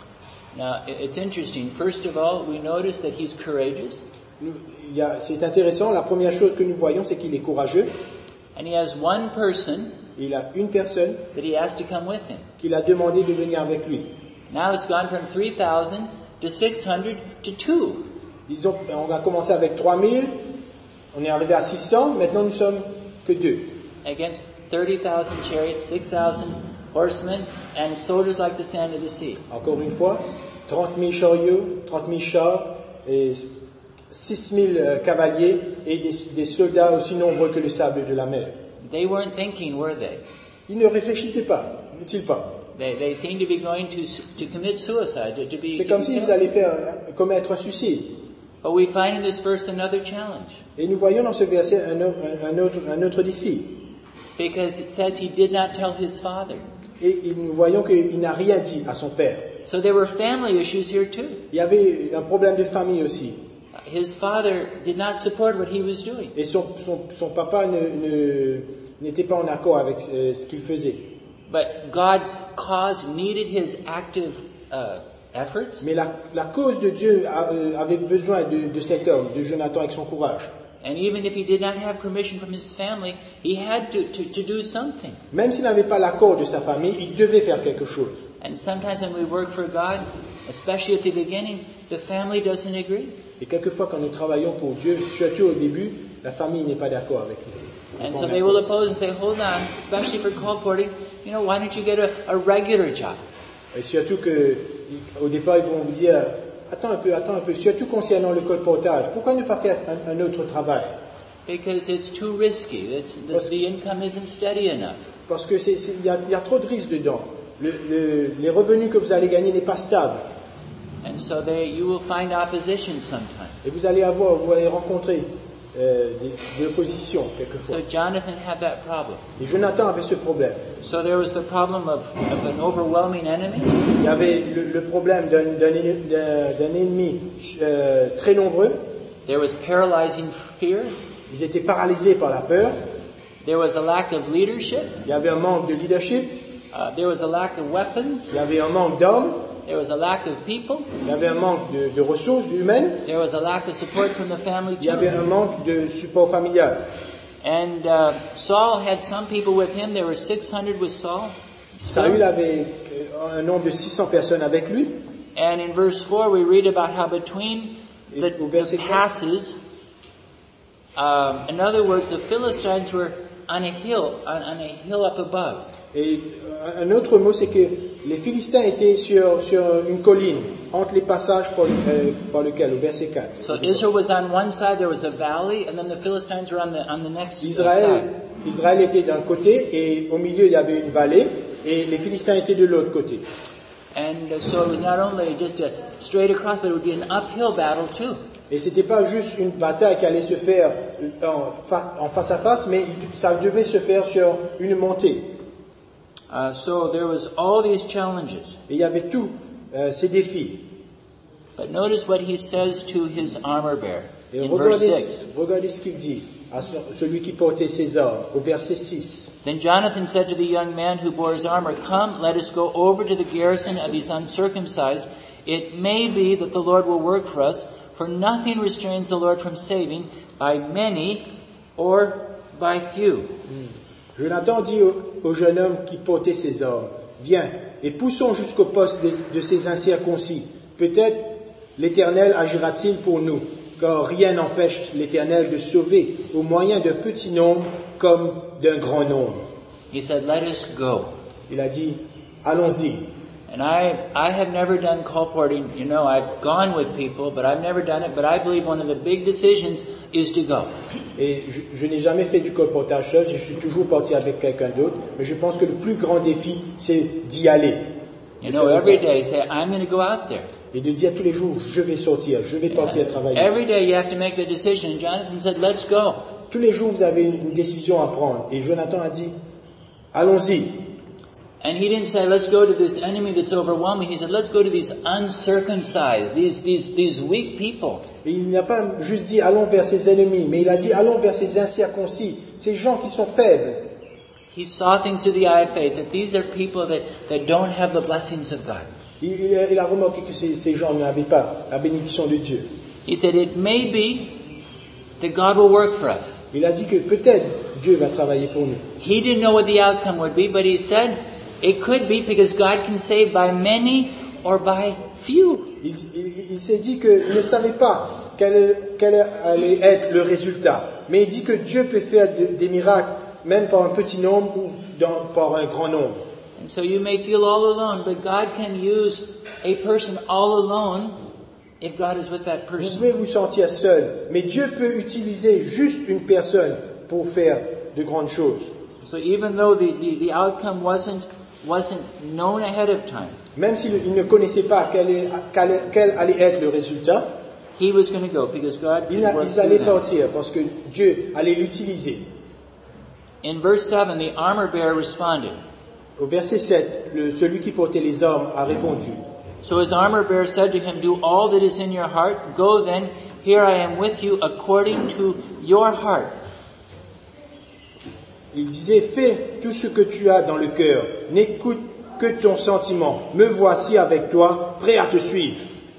Now, it- it's interesting. First of all, we notice that he's courageous, Nous- il y a- c'est intéressant, la première chose que nous voyons, c'est qu'il est courageux. and he has one person il a une personne that he asked to come with him. qui l'a demandé de venir avec lui. Now it's gone from three thousand to six hundred to two. Ils ont, on a commencé avec trois mille, on est arrivé à six cents, maintenant nous sommes que deux. Against thirty thousand chariots, six thousand horsemen, and soldiers like the sand of the sea. Encore une fois, trente mille chariots, trente mille chars, et six mille cavaliers, et des, des soldats aussi nombreux que le sable de la mer. They weren't thinking, were they? Ils ne réfléchissaient pas, n'est-il pas? They, they seemed to be going to to commit suicide, to, to be. C'est to comme be s'ils killed. allaient faire, commettre un suicide. But we find in this verse another challenge, Et nous voyons dans ce verset un, autre- un autre, un autre défi. because it says he did not tell his father. Et et nous voyons qu'il n'a rien dit à son père. So there were family issues here too. Il y avait un problème de famille aussi. His father did not support what he was doing. Et son, son, son papa ne, ne- n'était pas en accord avec euh, ce qu'il faisait. But God's cause needed his active uh, efforts. Mais la, la cause de Dieu a- euh, avait besoin de, de cet homme, de Jonathan avec son courage. And even if he did not have permission from his family, he had to, to, to do something. Même s'il n'avait pas l'accord de sa famille, il devait faire quelque chose. And sometimes when we work for God, especially at the beginning, the family doesn't agree. Et quelquefois, quand nous travaillons pour Dieu, surtout au début, la famille n'est pas d'accord avec nous. And so they will oppose and say, hold on, especially for colporting, you know, why don't you get a, a regular job? Et surtout que, au départ, ils vont vous dire, attends un peu, attends un peu, surtout concernant le colportage, pourquoi ne pas faire un, un autre travail? Because it's too risky. It's, the, the income isn't steady enough. Parce que c'est, c'est- il y, a, il y a trop de risques dedans. Le, le, les revenus que vous allez gagner n'est pas stable. And so they, you will find opposition sometimes. Et vous allez avoir, vous allez rencontrer euh, des, des oppositions quelquefois. So Jonathan had that problem. Et Jonathan avait ce problème. So there was the problem of, of an overwhelming enemy. Il y avait le, le problème d'un, d'un, enne- d'un- d'un ennemi euh, très nombreux. There was paralyzing fear. Ils étaient paralysés par la peur. There was a lack of leadership. Il y avait un manque de leadership. Uh, there was a lack of weapons. Il y avait un manque d'hommes. There was a lack of people. Il y avait un manque de, de ressources humaines. There was a lack of support from the family Il y avait too. un manque de support familial. And uh, Saul had some people with him. There were six hundred with Saul. Saül avait euh, un nombre de six cents personnes avec lui. And in verse four, we read about how between the, Et au verset the quatre, passes, um, in other words, the Philistines were on a hill, on, on a hill up above. Et un autre mot, c'est que les Philistins étaient sur, sur une colline, entre les passages par, euh, par lequel, au verset quatre. So Israel was on one side, there was a valley, and then the Philistines were on the on the next uh, Israël, side. Israël était d'un côté, et au milieu, il y avait une vallée, et les Philistins étaient de l'autre côté. And uh, so it was not only just a straight across, but it would be an uphill battle too. Et c'était pas juste une bataille qui allait se faire en, fa- en face à face, mais ça devait se faire sur une montée. Uh, so there was all these challenges. Et il y avait tous euh, ces défis. But notice what he says to his armor bearer Et in verse regardez, six. regardez ce qu'il dit à ce- celui qui portait ses armes, au verset six. Then Jonathan said to the young man who bore his armor, "Come, let us go over to the garrison of these uncircumcised. It may be that the Lord will work for us, for nothing restrains the Lord from saving by many or by few." Jonathan dit au, au jeune homme qui portait ses armes, viens et poussons jusqu'au poste de, de ces incirconcis. Peut-être l'Éternel agira-t-il pour nous, car rien n'empêche l'Éternel de sauver au moyen d'un petit nombre comme d'un grand nombre. He said, "Let us go." Il a dit, allons-y. And I, I have never done colporting. You know, I've gone with people, but I've never done it. But I believe one of the big decisions is to go. Et je, je n'ai jamais fait du colportage seul, je suis toujours parti avec quelqu'un d'autre, mais je pense que le plus grand défi, c'est d'y aller. You know, every day say, "I'm going to go out there." Et de dire tous les jours, je vais sortir, je vais partir travailler. Every day you have to make the decision. And Jonathan said, "Let's go." Tous les jours, vous avez une décision à prendre. Et Jonathan a dit, allons-y. And he didn't say, "Let's go to this enemy that's overwhelming." He said, "Let's go to these uncircumcised, these these these weak people." Et il n'a pas juste dit, allons vers ses ennemis, mais il a dit, allons vers ces incirconcis, ces gens qui sont faibles. He saw things through the eye of faith, that these are people that, that don't have the blessings of God. Il, il a, il a remarqué que ces, ces gens n'avaient pas la bénédiction de Dieu. He said, "It may be that God will work for us." Il a dit que peut-être Dieu va travailler pour nous. He didn't know what the outcome would be, but he said it could be because God can save by many or by few. Il, il, il s'est dit qu'il ne savait pas quel, quel allait être le résultat. Mais il dit que Dieu peut faire de, des miracles même par un petit nombre ou dans, par un grand nombre. And so you may feel all alone, but God can use a person all alone if God is with that Vous person. pouvez vous sentir seul, mais Dieu peut utiliser juste une personne pour faire de grandes choses. So even though the, the, the outcome wasn't wasn't known ahead of time, Même s'il il ne connaissait pas quel, est, quel, quel allait être le résultat, he was going to go because God il could a- work ils through allaient them. partir parce que Dieu allait l'utiliser. In verse seven, the armor bearer responded. Au verset sept, le- celui qui portait les armes a répondu. So his armor bearer said to him, "Do all that is in your heart. Go then, here I am with you according to your heart." Il disait, fais tout ce que tu as dans le cœur, n'écoute que ton sentiment, me voici avec toi, prêt à te suivre.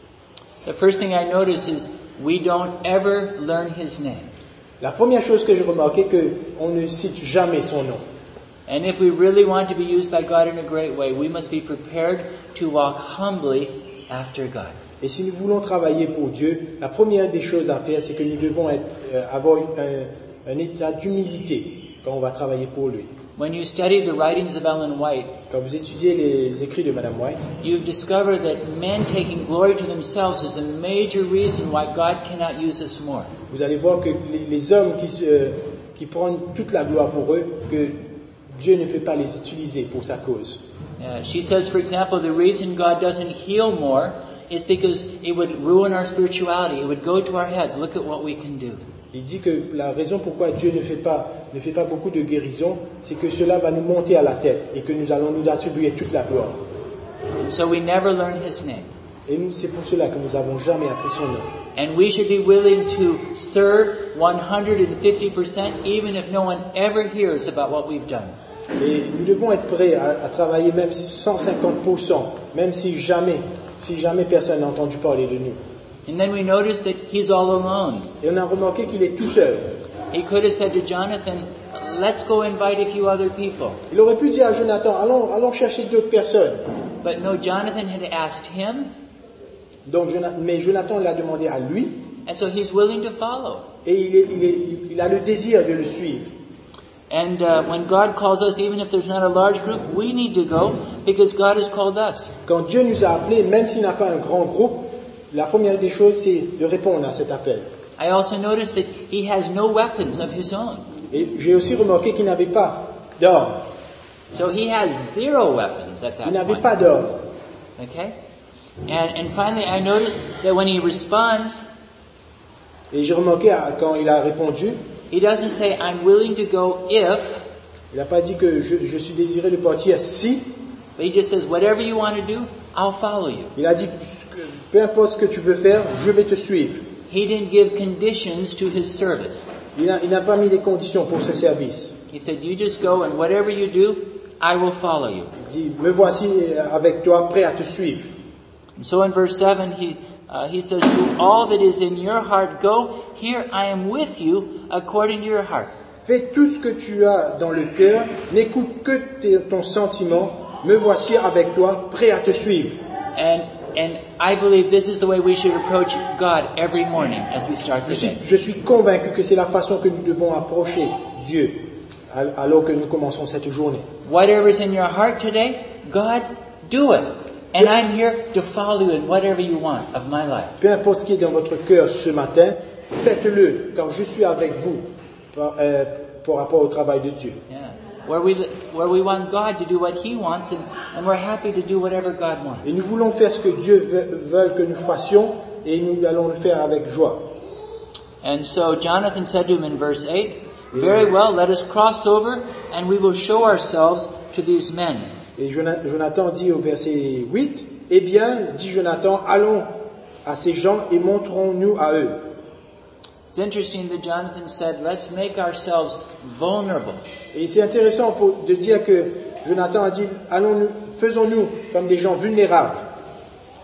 The first thing I notice is we don't ever learn his name. La première chose que j'ai remarqué, que on ne cite jamais son nom. And if we really want to be used by God in a great way, we must be prepared to walk humbly after God. Et si nous voulons travailler pour Dieu, la première des choses à faire, c'est que nous devons être, euh, avoir un, un état d'humilité quand on va travailler pour lui. When you study the writings of Ellen White, Quand vous étudiez les écrits de Madame White, you discover that men taking glory to themselves is a major reason why God cannot use us more. vous allez voir que les, les hommes qui, se, qui prennent toute la gloire pour eux, que Dieu ne peut pas les utiliser pour sa cause. Uh, she says, for example, the reason God doesn't heal more is because it would ruin our spirituality. It would go to our heads. Look at what we can do. Il dit que la raison pourquoi Dieu ne fait pas, ne fait pas beaucoup de guérison, c'est que cela va nous monter à la tête et que nous allons nous attribuer toute la gloire. And so we never learn his name. Et nous, c'est pour cela que nous n'avons jamais appris son nom. And we should be willing to serve one hundred fifty percent even if no one ever hears about what we've done. Et nous devons être prêts à, à travailler même si cent cinquante pour cent, même si jamais, si jamais personne n'a entendu parler de nous. And then we notice that he's all alone. Et on a remarqué qu'il est tout seul. He could have said to Jonathan, let's go invite a few other people. Il aurait pu dire à Jonathan, allons, allons chercher d'autres personnes. But no, Jonathan had asked him, Donc, Jonathan, mais Jonathan l'a demandé à lui, and so he's willing to follow. et il, est, il, est, il a le désir de le suivre. And uh, when God calls us, even if there's not a large group, we need to go because God has called us. Quand Dieu nous a appelés, même s'il n'a pas un grand groupe, la première des choses, c'est de répondre à cet appel. I also noticed that he has no weapons of his own. Et j'ai aussi remarqué qu'il n'avait pas d'armes. So he has zero weapons at that Il n'avait point. pas d'armes. Okay? And, and finally, I noticed that when he responds, Et j'ai remarqué à- quand il a répondu, he doesn't say, I'm willing to go if, il n'a pas dit que je, je suis désiré de partir si, but he just says, whatever you want to do, I'll follow you. il a dit peu importe ce que tu veux faire, je vais te suivre. He didn't give conditions to his service. Il n'a il n'a pas mis des conditions pour ce service. He said, you just go and whatever you do, I will follow you. Il dit, me voici avec toi, prêt à te suivre. And so in verse seven, he, uh, he says, do all that is in your heart, go, here I am with you according to your heart. Fais tout ce que tu as dans le cœur, n'écoute que tes- ton sentiment, me voici avec toi, prêt à te suivre. And, and I believe this is the way we should approach God every morning as we start Je the suis, day. je suis convaincu que c'est la façon que nous devons approcher Dieu al- alors que nous commençons cette journée. Whatever's in your heart today, God, do it. And I'm here to follow you in whatever you want of my life. Peu importe ce qui est dans votre cœur ce matin, faites-le, car je suis avec vous par, euh, par rapport au travail de Dieu. Yeah. Where we, where we want God to do what He wants, and, and we're happy to do whatever God wants. Et nous voulons faire ce que Dieu veut, veut que nous fassions, et nous allons le faire avec joie. And so Jonathan said to him in verse eight, very well, let us cross over, and we will show ourselves to these men. Et Jona- Jonathan dit au verset huit, eh bien, dit Jonathan, allons à ces gens et montrons-nous à eux. It's interesting that Jonathan said, let's make ourselves vulnerable. Et c'est intéressant pour- de dire que Jonathan a dit, allons-nous, faisons-nous comme des gens vulnérables.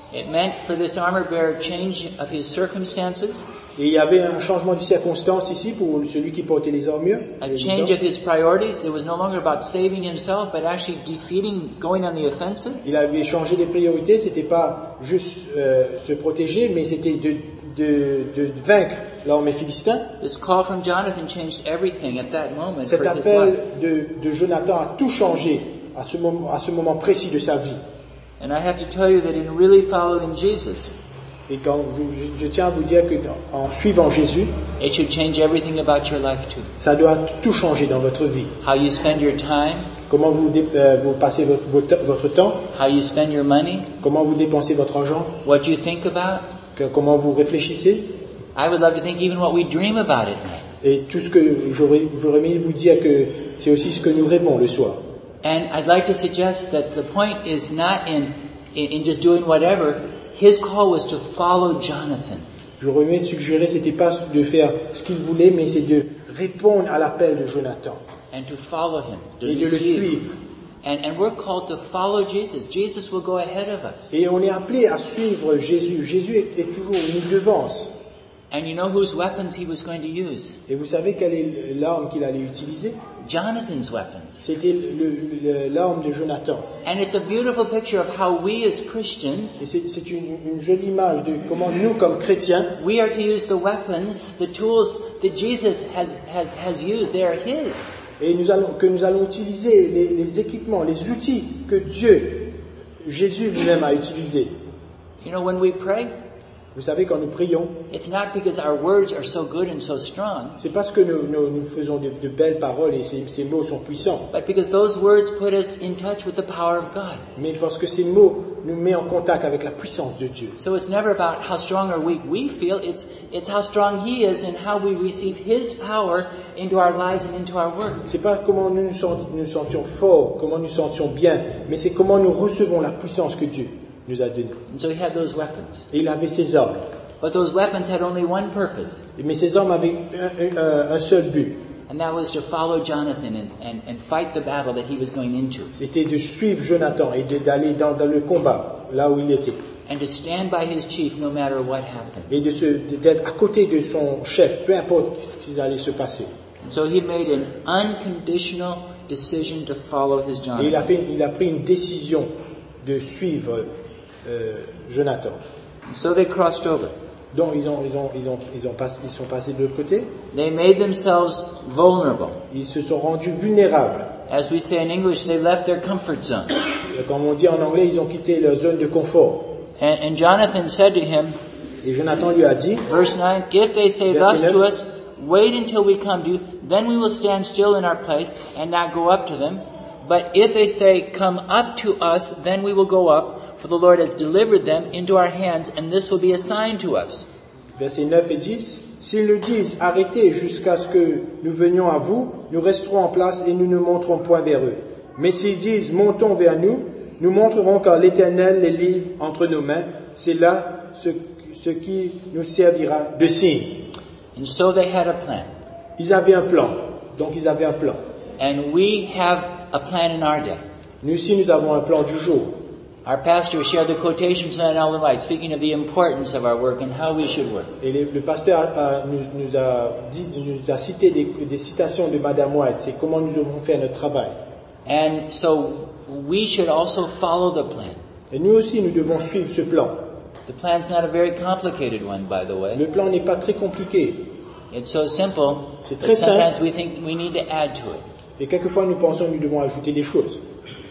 It meant for this armor bearer change of his circumstances, Et il y avait un changement de circonstance ici pour celui qui portait les armures. a les change hommes. of his priorities. It was no longer about saving himself, but actually defeating, going on the offensive. Il avait changé les priorités, c'était pas juste euh, se protéger, mais c'était de, de, de vaincre l'armée philistin. This call from Jonathan changed everything at that moment Cet for his appel life. de, de Jonathan a tout changé à ce moment, à ce moment précis de sa vie. And I have to tell you that in really following Jesus, Et quand je, je- je tiens à vous dire que dans- en suivant Jésus, it should change everything about your life too. ça doit tout changer dans votre vie. How you spend your time, Comment vous, dé- euh, vous passez votre, votre, votre temps, how you spend your money, comment vous dépensez votre argent, what you think about. que- comment vous réfléchissez, I would love to think even what we dream about at night. et tout ce que j'aurais j'aurais aimé vous dire que c'est aussi ce que nous rêvons le soir. And I'd like to suggest that the point is not in, in, in just doing whatever. His call was to follow Jonathan. J'aurais aimé suggérer, c'était pas de faire ce qu'il voulait, mais c'est de répondre à l'appel de Jonathan And to follow him, to et de le receive. suivre. And, and we're called to follow Jesus. Jesus will go ahead of us. Et on est appelé à suivre Jésus. Jésus est, est toujours une devance. And you know whose weapons he was going to use? Et vous savez quelle est l'arme qu'il allait utiliser? Jonathan's weapons. C'était le- le- l'arme de Jonathan. And it's a beautiful picture of how we as Christians, Et c'est c'est une, une jolie image de comment nous, comme chrétiens, we are to use the weapons, the tools that Jesus has, has, has used. They are his. et nous allons, que nous allons utiliser les, les équipements, les outils que Dieu, Jésus lui-même a utilisés. You know, when we pray, Vous savez, quand nous prions, it's not because our words are so good and so strong, c'est parce que nous, nous, nous faisons de, de belles paroles et ces, ces mots sont puissants, but because those words put us in touch with the power of God. mais parce que ces mots nous mettent en contact avec la puissance de Dieu. So it's never about how strong or weak we feel, it's, it's how strong He is and how we receive His power into our lives and into our work. C'est pas comment nous nous, sent- nous sentions forts, comment nous sentions bien, mais c'est comment nous recevons la puissance que Dieu nous a donnée. And so He had those weapons. Et il avait ses armes. But those weapons had only one purpose, Mais ces armes avaient un, un- un seul but. and that was to follow Jonathan and, and, and fight the battle that he was going into, C'était de suivre Jonathan et de- d'aller dans, dans le combat, là où il était. and to stand by his chief no matter what happened. Et de se- d'être à côté de son chef, peu importe ce qui allait se passer. And so he made an unconditional decision to follow his Et il a, Jonathan. fait, il a pris une décision de suivre euh, Jonathan. And so they crossed over. Donc ils, ont, ils, ont, ils, ont, ils, ont pas- ils sont passés de l'autre côté. They made themselves vulnerable. Ils se sont rendus vulnérables. As we say in English, they left their comfort zone. Et comme on dit en anglais, ils ont quitté leur zone de confort. And, and Jonathan said to him, Et Jonathan lui a dit, verse nine, if they say Verset thus to neuf. us, wait until we come to you, then we will stand still in our place and not go up to them. But if they say, come up to us, then we will go up, for the Lord has delivered them into our hands, and this will be a sign to us. versets neuf et dix, s'ils nous disent arrêtez jusqu'à ce que nous venions à vous, nous resterons en place et nous ne monterons point vers eux. Mais s'ils disent montons vers nous, nous montrerons quand l'Éternel les livre entre nos mains. C'est là ce, ce qui nous servira de signe. And so they had a plan. Ils avaient un plan. Donc ils avaient un plan. And we have a plan in our day. Nous aussi, nous avons un plan du jour. Our pastor shared the quotations tonight on Ellen White, speaking of the importance of our work and how we should work. Et le, le pasteur a- nous, nous a dit, nous a cité des, des citations de Madame White. C'est comment nous devons faire notre travail. And so we should also follow the plan. Et nous aussi, nous devons suivre ce plan. The plan's not a very complicated one, by the way. Le plan n'est pas très compliqué. It's so simple C'est that très simple. sometimes we think we need to add to it. Et quelquefois, nous pensons que nous devons ajouter des choses.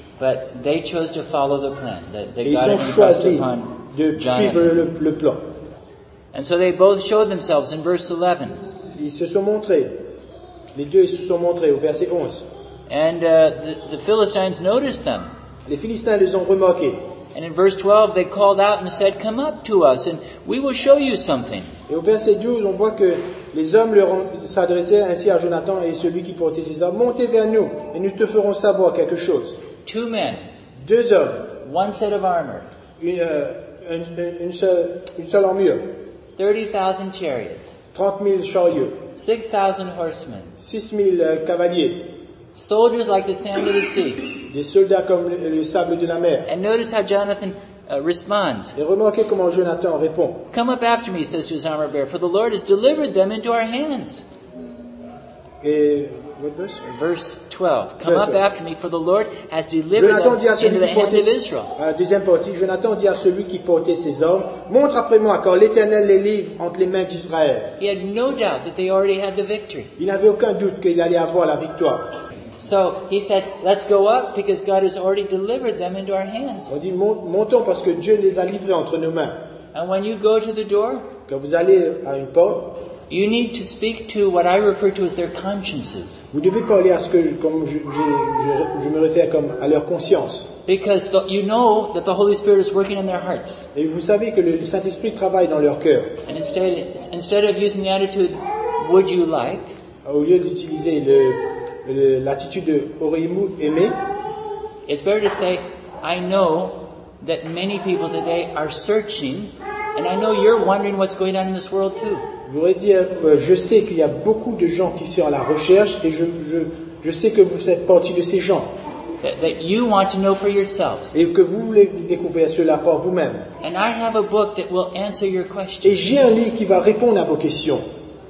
But they chose to follow the plan that, that Et ils God ont had impressed choisi upon de suivre Jonathan. le, le plan. And so they both showed themselves in verse eleven. Ils se sont montrés. Les deux ils se sont montrés au verset onze. And uh, the, the Philistines noticed them. Les Philistins les ont remarqués. And in verse twelve they called out and said, come up to us and we will show you something. Et au verset douze, on voit que les hommes leur ont- s'adressaient ainsi à Jonathan et celui qui portait ses armes. Montez vers nous et nous te ferons savoir quelque chose. Two men, Deux hommes, one set of armor, une, euh, une, une seule, une seule armure, thirty thousand chariots, trente mille chariots, six thousand horsemen, six mille euh, cavaliers, soldiers like the sand of the sea. des soldats comme le, le sable de la mer. And notice how Jonathan uh, responds. Et remarquez comment Jonathan répond. Come up after me, says to his armor bearer, for the Lord has delivered them into our hands. Et what verse? Verse twelve. Come up after me, for the Lord has delivered Jonathan dit à them into celui the qui hand portait, of Israel. à la deuxième partie, Jonathan dit à celui qui portait ses hommes, montre après moi, car l'Éternel les livre entre les mains d'Israël. He had no doubt that they already had the victory. Il n'avait aucun doute qu'il allait avoir la victoire. So he said, let's go up because God has already delivered them into our hands. On dit montons parce que Dieu les a livrés entre nos mains. And when you go to the door, Quand vous allez à une porte, you need to speak to what I refer to as their consciences. vous devez parler à ce que, comme je, je, je, je me réfère comme à leur conscience. Because the, you know that the Holy Spirit is working in their hearts. Et vous savez que le Saint-Esprit travaille dans leur cœur. And instead, instead of using the attitude, would you like, Au lieu d'utiliser le, le, l'attitude de auriez-vous aimé, it's better to say, I know that many people today are searching, and I know you're wondering what's going on in this world too. vous pourrez dire, euh, je sais qu'il y a beaucoup de gens qui sont à la recherche et je, je, je sais que vous faites partie de ces gens That, that you want to know for yourselves. et que vous voulez découvrir cela par vous-même. And I have a book that will answer your Et questions. j'ai un livre qui va répondre à vos questions.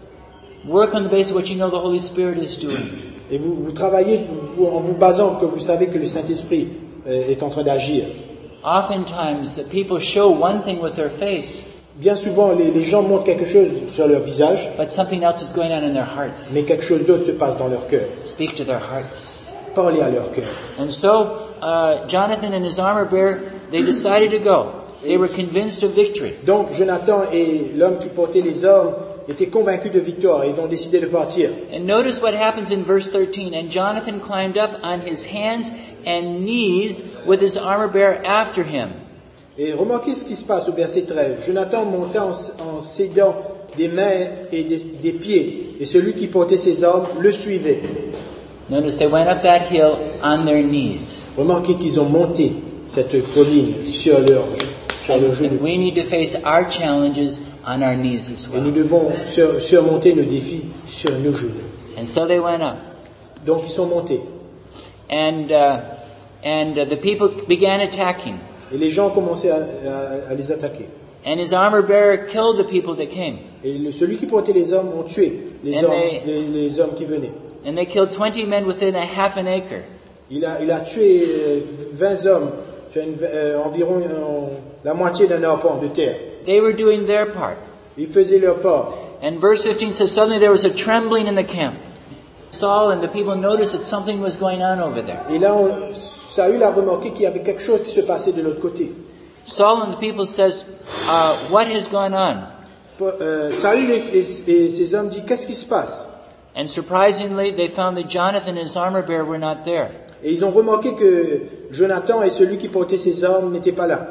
Work on the basis of what you know the Holy Spirit is doing. Et vous, vous travaillez vous, en vous basant que vous savez que le Saint-Esprit euh, est en train d'agir. Oftentimes, people show one thing with their face, Bien souvent, les, les gens montrent quelque chose sur leur visage, but something else is going on in their hearts. mais quelque chose d'autre se passe dans leur cœur. Speak to their hearts. Parlez à leur cœur. And so, uh, Jonathan and his armor bearer, they decided to go. They were convinced of victory. Donc Jonathan et l'homme qui portait les hommes étaient convaincus de victoire et ils ont décidé de partir. And notice what happens in verse thirteen. And Jonathan climbed up on his hands and knees with his armor bearer after him. Et remarquez ce qui se passe au verset treize. Jonathan monta en, en s'aidant des mains et des, des pieds, et celui qui portait ses armes le suivait. Notice they went up that hill on their knees. Remarquez qu'ils ont monté cette colline sur leurs sur leurs And, genoux. and we need to face our challenges on our knees as Et nous well. devons sur, surmonter nos défis sur nos genoux. And so they went up. Donc ils sont montés. And, uh, and uh, the people began attacking. Et les gens ont commencé à, à, à les attaquer. And his armor bearer killed the people that came. Et le, celui qui portait les hommes ont tué les And hommes, they- les, les hommes qui venaient. And they killed twenty men within a half an acre. Il a, il a tué euh, vingt hommes sur une, euh, environ euh, la moitié d'un arpent de terre. They were doing their part. Ils faisaient leur part. And verse fifteen says, suddenly there was a trembling in the camp. Saul and the people noticed that something was going on over there. Et là, on, Saül a remarqué qu'il y avait quelque chose qui se passait de l'autre côté. Saul and the people says, uh, what has gone on? Euh, Saül et, et, et ses hommes disent, qu'est-ce qui se passe? And surprisingly, they found that Jonathan and his armor bearer were not there. Et ils ont remarqué que Jonathan et celui qui portait ses armes n'étaient pas là.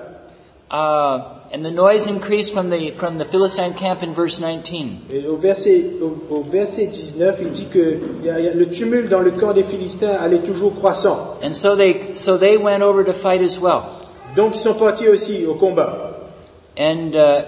Uh, and the noise increased from the, from the Philistine camp in verse nineteen. Et au verset, au, au verset dix-neuf, il dit que il y a, il y a le tumulte dans le camp des Philistins allait toujours croissant. And so they, so they went over to fight as well. Donc ils sont partis aussi au combat. And, uh,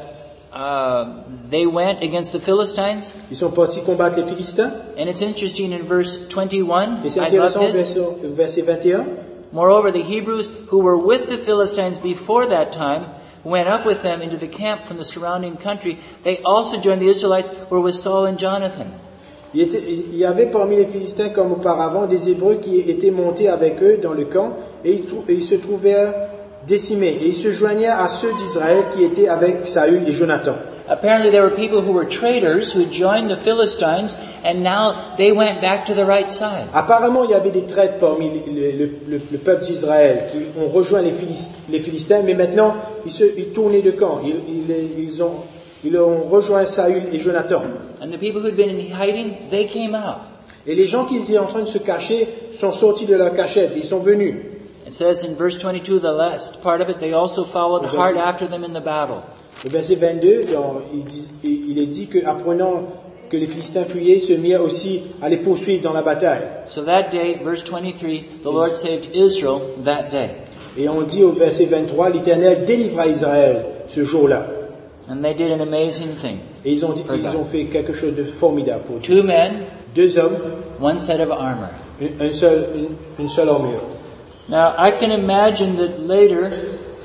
uh, they went against the Philistines. Ils sont partis combattre les Philistins. And it's interesting in verse twenty-one. Et c'est I love intéressant au this. verset, verset vingt et un. Moreover, the Hebrews who were with the Philistines before that time went up with them into the camp from the surrounding country. They also joined the Israelites who were with Saul and Jonathan. Il, était, il y avait parmi les Philistins comme auparavant des Hébreux qui étaient montés avec eux dans le camp et ils, trou- et ils se trouvèrent décimés. Et ils se joignirent à ceux d'Israël qui étaient avec Saül et Jonathan. Apparently there were people who were traitors who joined the Philistines and now they went back to the right side. Apparemment, il y avait des traîtres parmi le, le- le- le peuple d'Israël qui ont rejoint les, Philis- les Philistins, mais maintenant, ils, se, ils tournaient de camp. Ils, ils, ils, ont, ils ont rejoint Saül et Jonathan. And the people who'd been in hiding, they came out. Et les gens qui étaient en train de se cacher sont sortis de leur cachette. Ils sont venus. It says in verse twenty-two, the last part of it, they also followed hard after them in the battle. Au verset vingt-deux, dans, il, dit, il est dit que, apprenant que les Philistins fuyaient, ils se mirent aussi à les poursuivre dans la bataille. So that day, verse twenty-three, the Lord saved Israel that day. Et on dit au verset vingt-trois, l'Éternel délivra Israël ce jour-là. And they did an amazing thing. Et ils ont, dit, ils ont fait quelque chose de formidable pour Dieu. Two men, Deux hommes, one set of armor. une, un seul, une, une seule armure. Now, I can imagine that later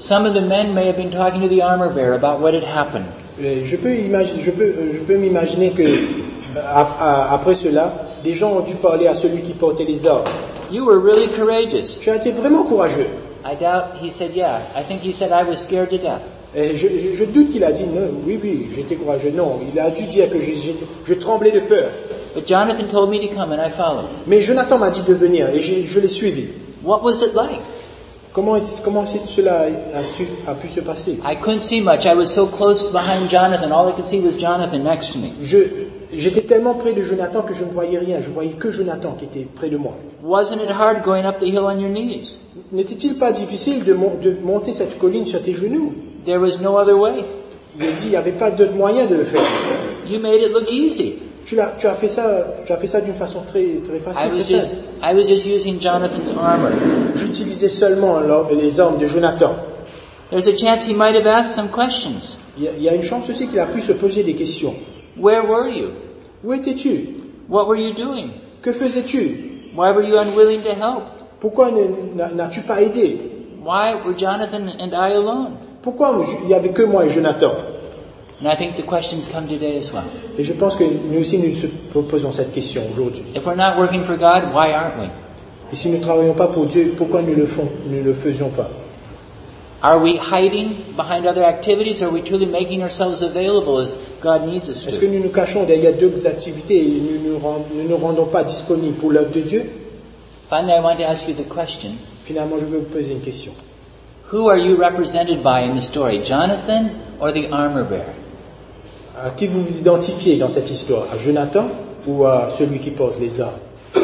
Some of the men may have been talking to the armor bearer about what had happened. Et je peux imaginer, je peux, je peux m'imaginer que euh, à- à- après cela, des gens ont dû parler à celui qui portait les armes. You were really courageous. Tu as été vraiment courageux. I doubt he said, yeah. I think he said I was scared to death. Et je, je, je doute qu'il a dit non, oui, oui, j'étais courageux. Non, il a dû dire que je, je, je tremblais de peur. But Jonathan told me to come and I followed. Mais Jonathan m'a dit de venir et je, je l'ai suivi. What was it like? Comment, est- comment c'est- cela a, su- a pu se passer? I couldn't see much. I was so close behind Jonathan. All I could see was Jonathan next to me. Je, j'étais tellement près de Jonathan que je ne voyais rien. Je voyais que Jonathan qui était près de moi. Wasn't it hard going up the hill on your knees? N'était-il pas difficile de, mon- de monter cette colline sur tes genoux? There was no other way. Il a dit il n'y avait pas d'autre moyen de le faire. You made it look easy. Tu, l'as, tu as fait ça, tu as fait ça d'une façon très, très I facile, was très just, simple. I was just using Jonathan's armor. J'utilisais seulement l'or- les armes de Jonathan. There's a chance he might have asked some questions. Il y, a, il y a une chance aussi qu'il a pu se poser des questions. Where were you? Où étais-tu? What were you doing? Que faisais-tu? Why were you unwilling to help? Pourquoi ne- n'a- n'as-tu pas aidé? Why were Jonathan and I alone? Pourquoi il n'y avait que moi et Jonathan? And I think the questions come today as well. Et je pense que nous aussi nous se posons cette question aujourd'hui. If we're not working for God, why aren't we? Et si nous ne travaillons pas pour Dieu, pourquoi nous le font, nous ne le faisions pas? Are we hiding behind other activities, or are we truly making ourselves available as God needs us Est-ce que to? nous nous cachons derrière d'autres activités et nous ne nous, rend- nous nous rendons pas disponibles pour l'œuvre de Dieu? Finally, I want to ask you the question, Finalement, je veux vous poser une question. who are you represented by in the story, Jonathan or the armor bearer? À qui vous vous identifiez dans cette histoire? À Jonathan ou à celui qui porte les armes?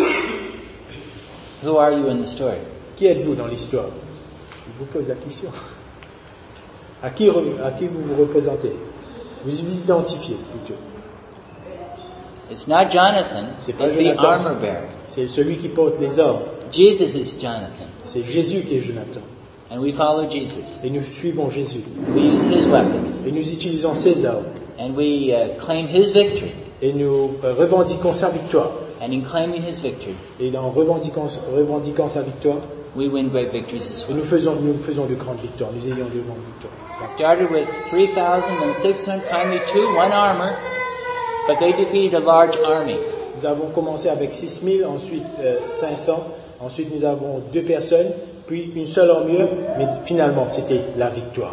Who are you in the story? Qui êtes-vous dans l'histoire? Je vous pose la question. À qui, re- à qui vous vous représentez? Vous vous identifiez plutôt. It's not Jonathan, C'est pas it's the Jonathan. armor bearer. C'est celui qui porte les armes. Jesus is Jonathan, C'est Jésus qui est Jonathan. and we follow Jesus. Et nous suivons Jésus. We use his weapons, Et nous utilisons ses armes. and we uh, claim his victory. Et nous euh, revendiquons sa victoire. And in claiming his victory, Et en revendiquant, revendiquant sa victoire, we win great victories as et well. nous faisons, nous faisons de grandes victoires. Nous ayons de grandes victoires. It started with three thousand and six hundred, finally two, one armor, but they defeated a large army. Nous avons commencé avec six mille, ensuite euh, cinq cents, ensuite nous avons deux personnes, puis une seule armure, mais finalement c'était la victoire.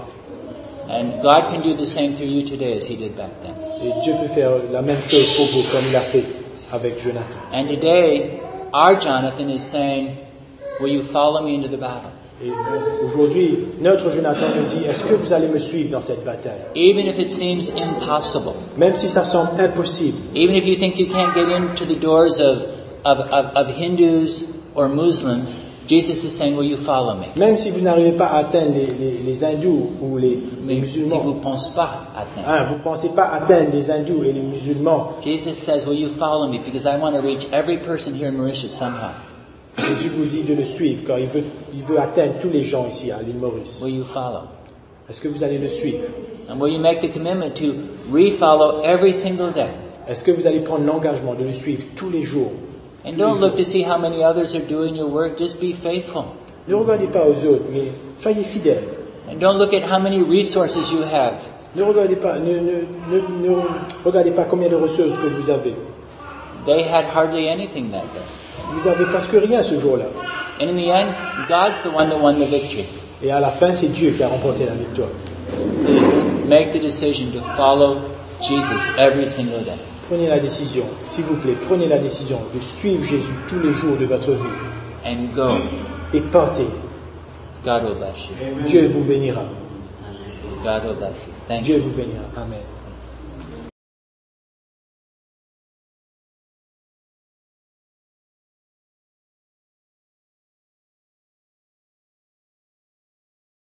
And God can do the same through you today as he did back then. Et Dieu peut faire la même chose pour vous comme il a fait avec Jonathan. And today, our Jonathan is saying, will you follow me into the battle? Et euh, aujourd'hui, notre Jonathan nous dit, est-ce que vous allez me suivre dans cette bataille? Even if it seems impossible, Même si ça semble impossible, even if you think you can't get into the doors of, of, of, of Hindus or Muslims, Jesus is saying, will you follow me? même si vous n'arrivez pas à atteindre les, les, les hindous ou les, les Mais si musulmans, vous ne pensez pas atteindre, hein, vous ne pensez pas atteindre les hindous et les musulmans, Jesus says, will you follow me? Because I want to reach every person here in Mauritius somehow. Jésus vous dit de le suivre car il veut, il veut atteindre tous les gens ici à l'île Maurice. Will you follow? Est-ce que vous allez le suivre? And will you make the commitment to re-follow every single day? Est-ce que vous allez prendre l'engagement de le suivre tous les jours? And don't look to see how many others are doing your work. Just be faithful. Ne regardez pas aux autres, mais soyez fidèles. And don't look at how many resources you have. Ne regardez pas, ne, ne, ne, ne regardez pas combien de ressources que vous avez. They had hardly anything that day. Vous avez presque rien ce jour-là. And in the end, God's the one that won the victory. Et à la fin, c'est Dieu qui a remporté la victoire. Please make the decision to follow Jesus every single day. Prenez la décision, s'il vous plaît, prenez la décision de suivre Jésus tous les jours de votre vie. And go. Et partez. God will bless you. Dieu vous bénira. God will bless you. Thank you. Dieu vous bénira. Amen.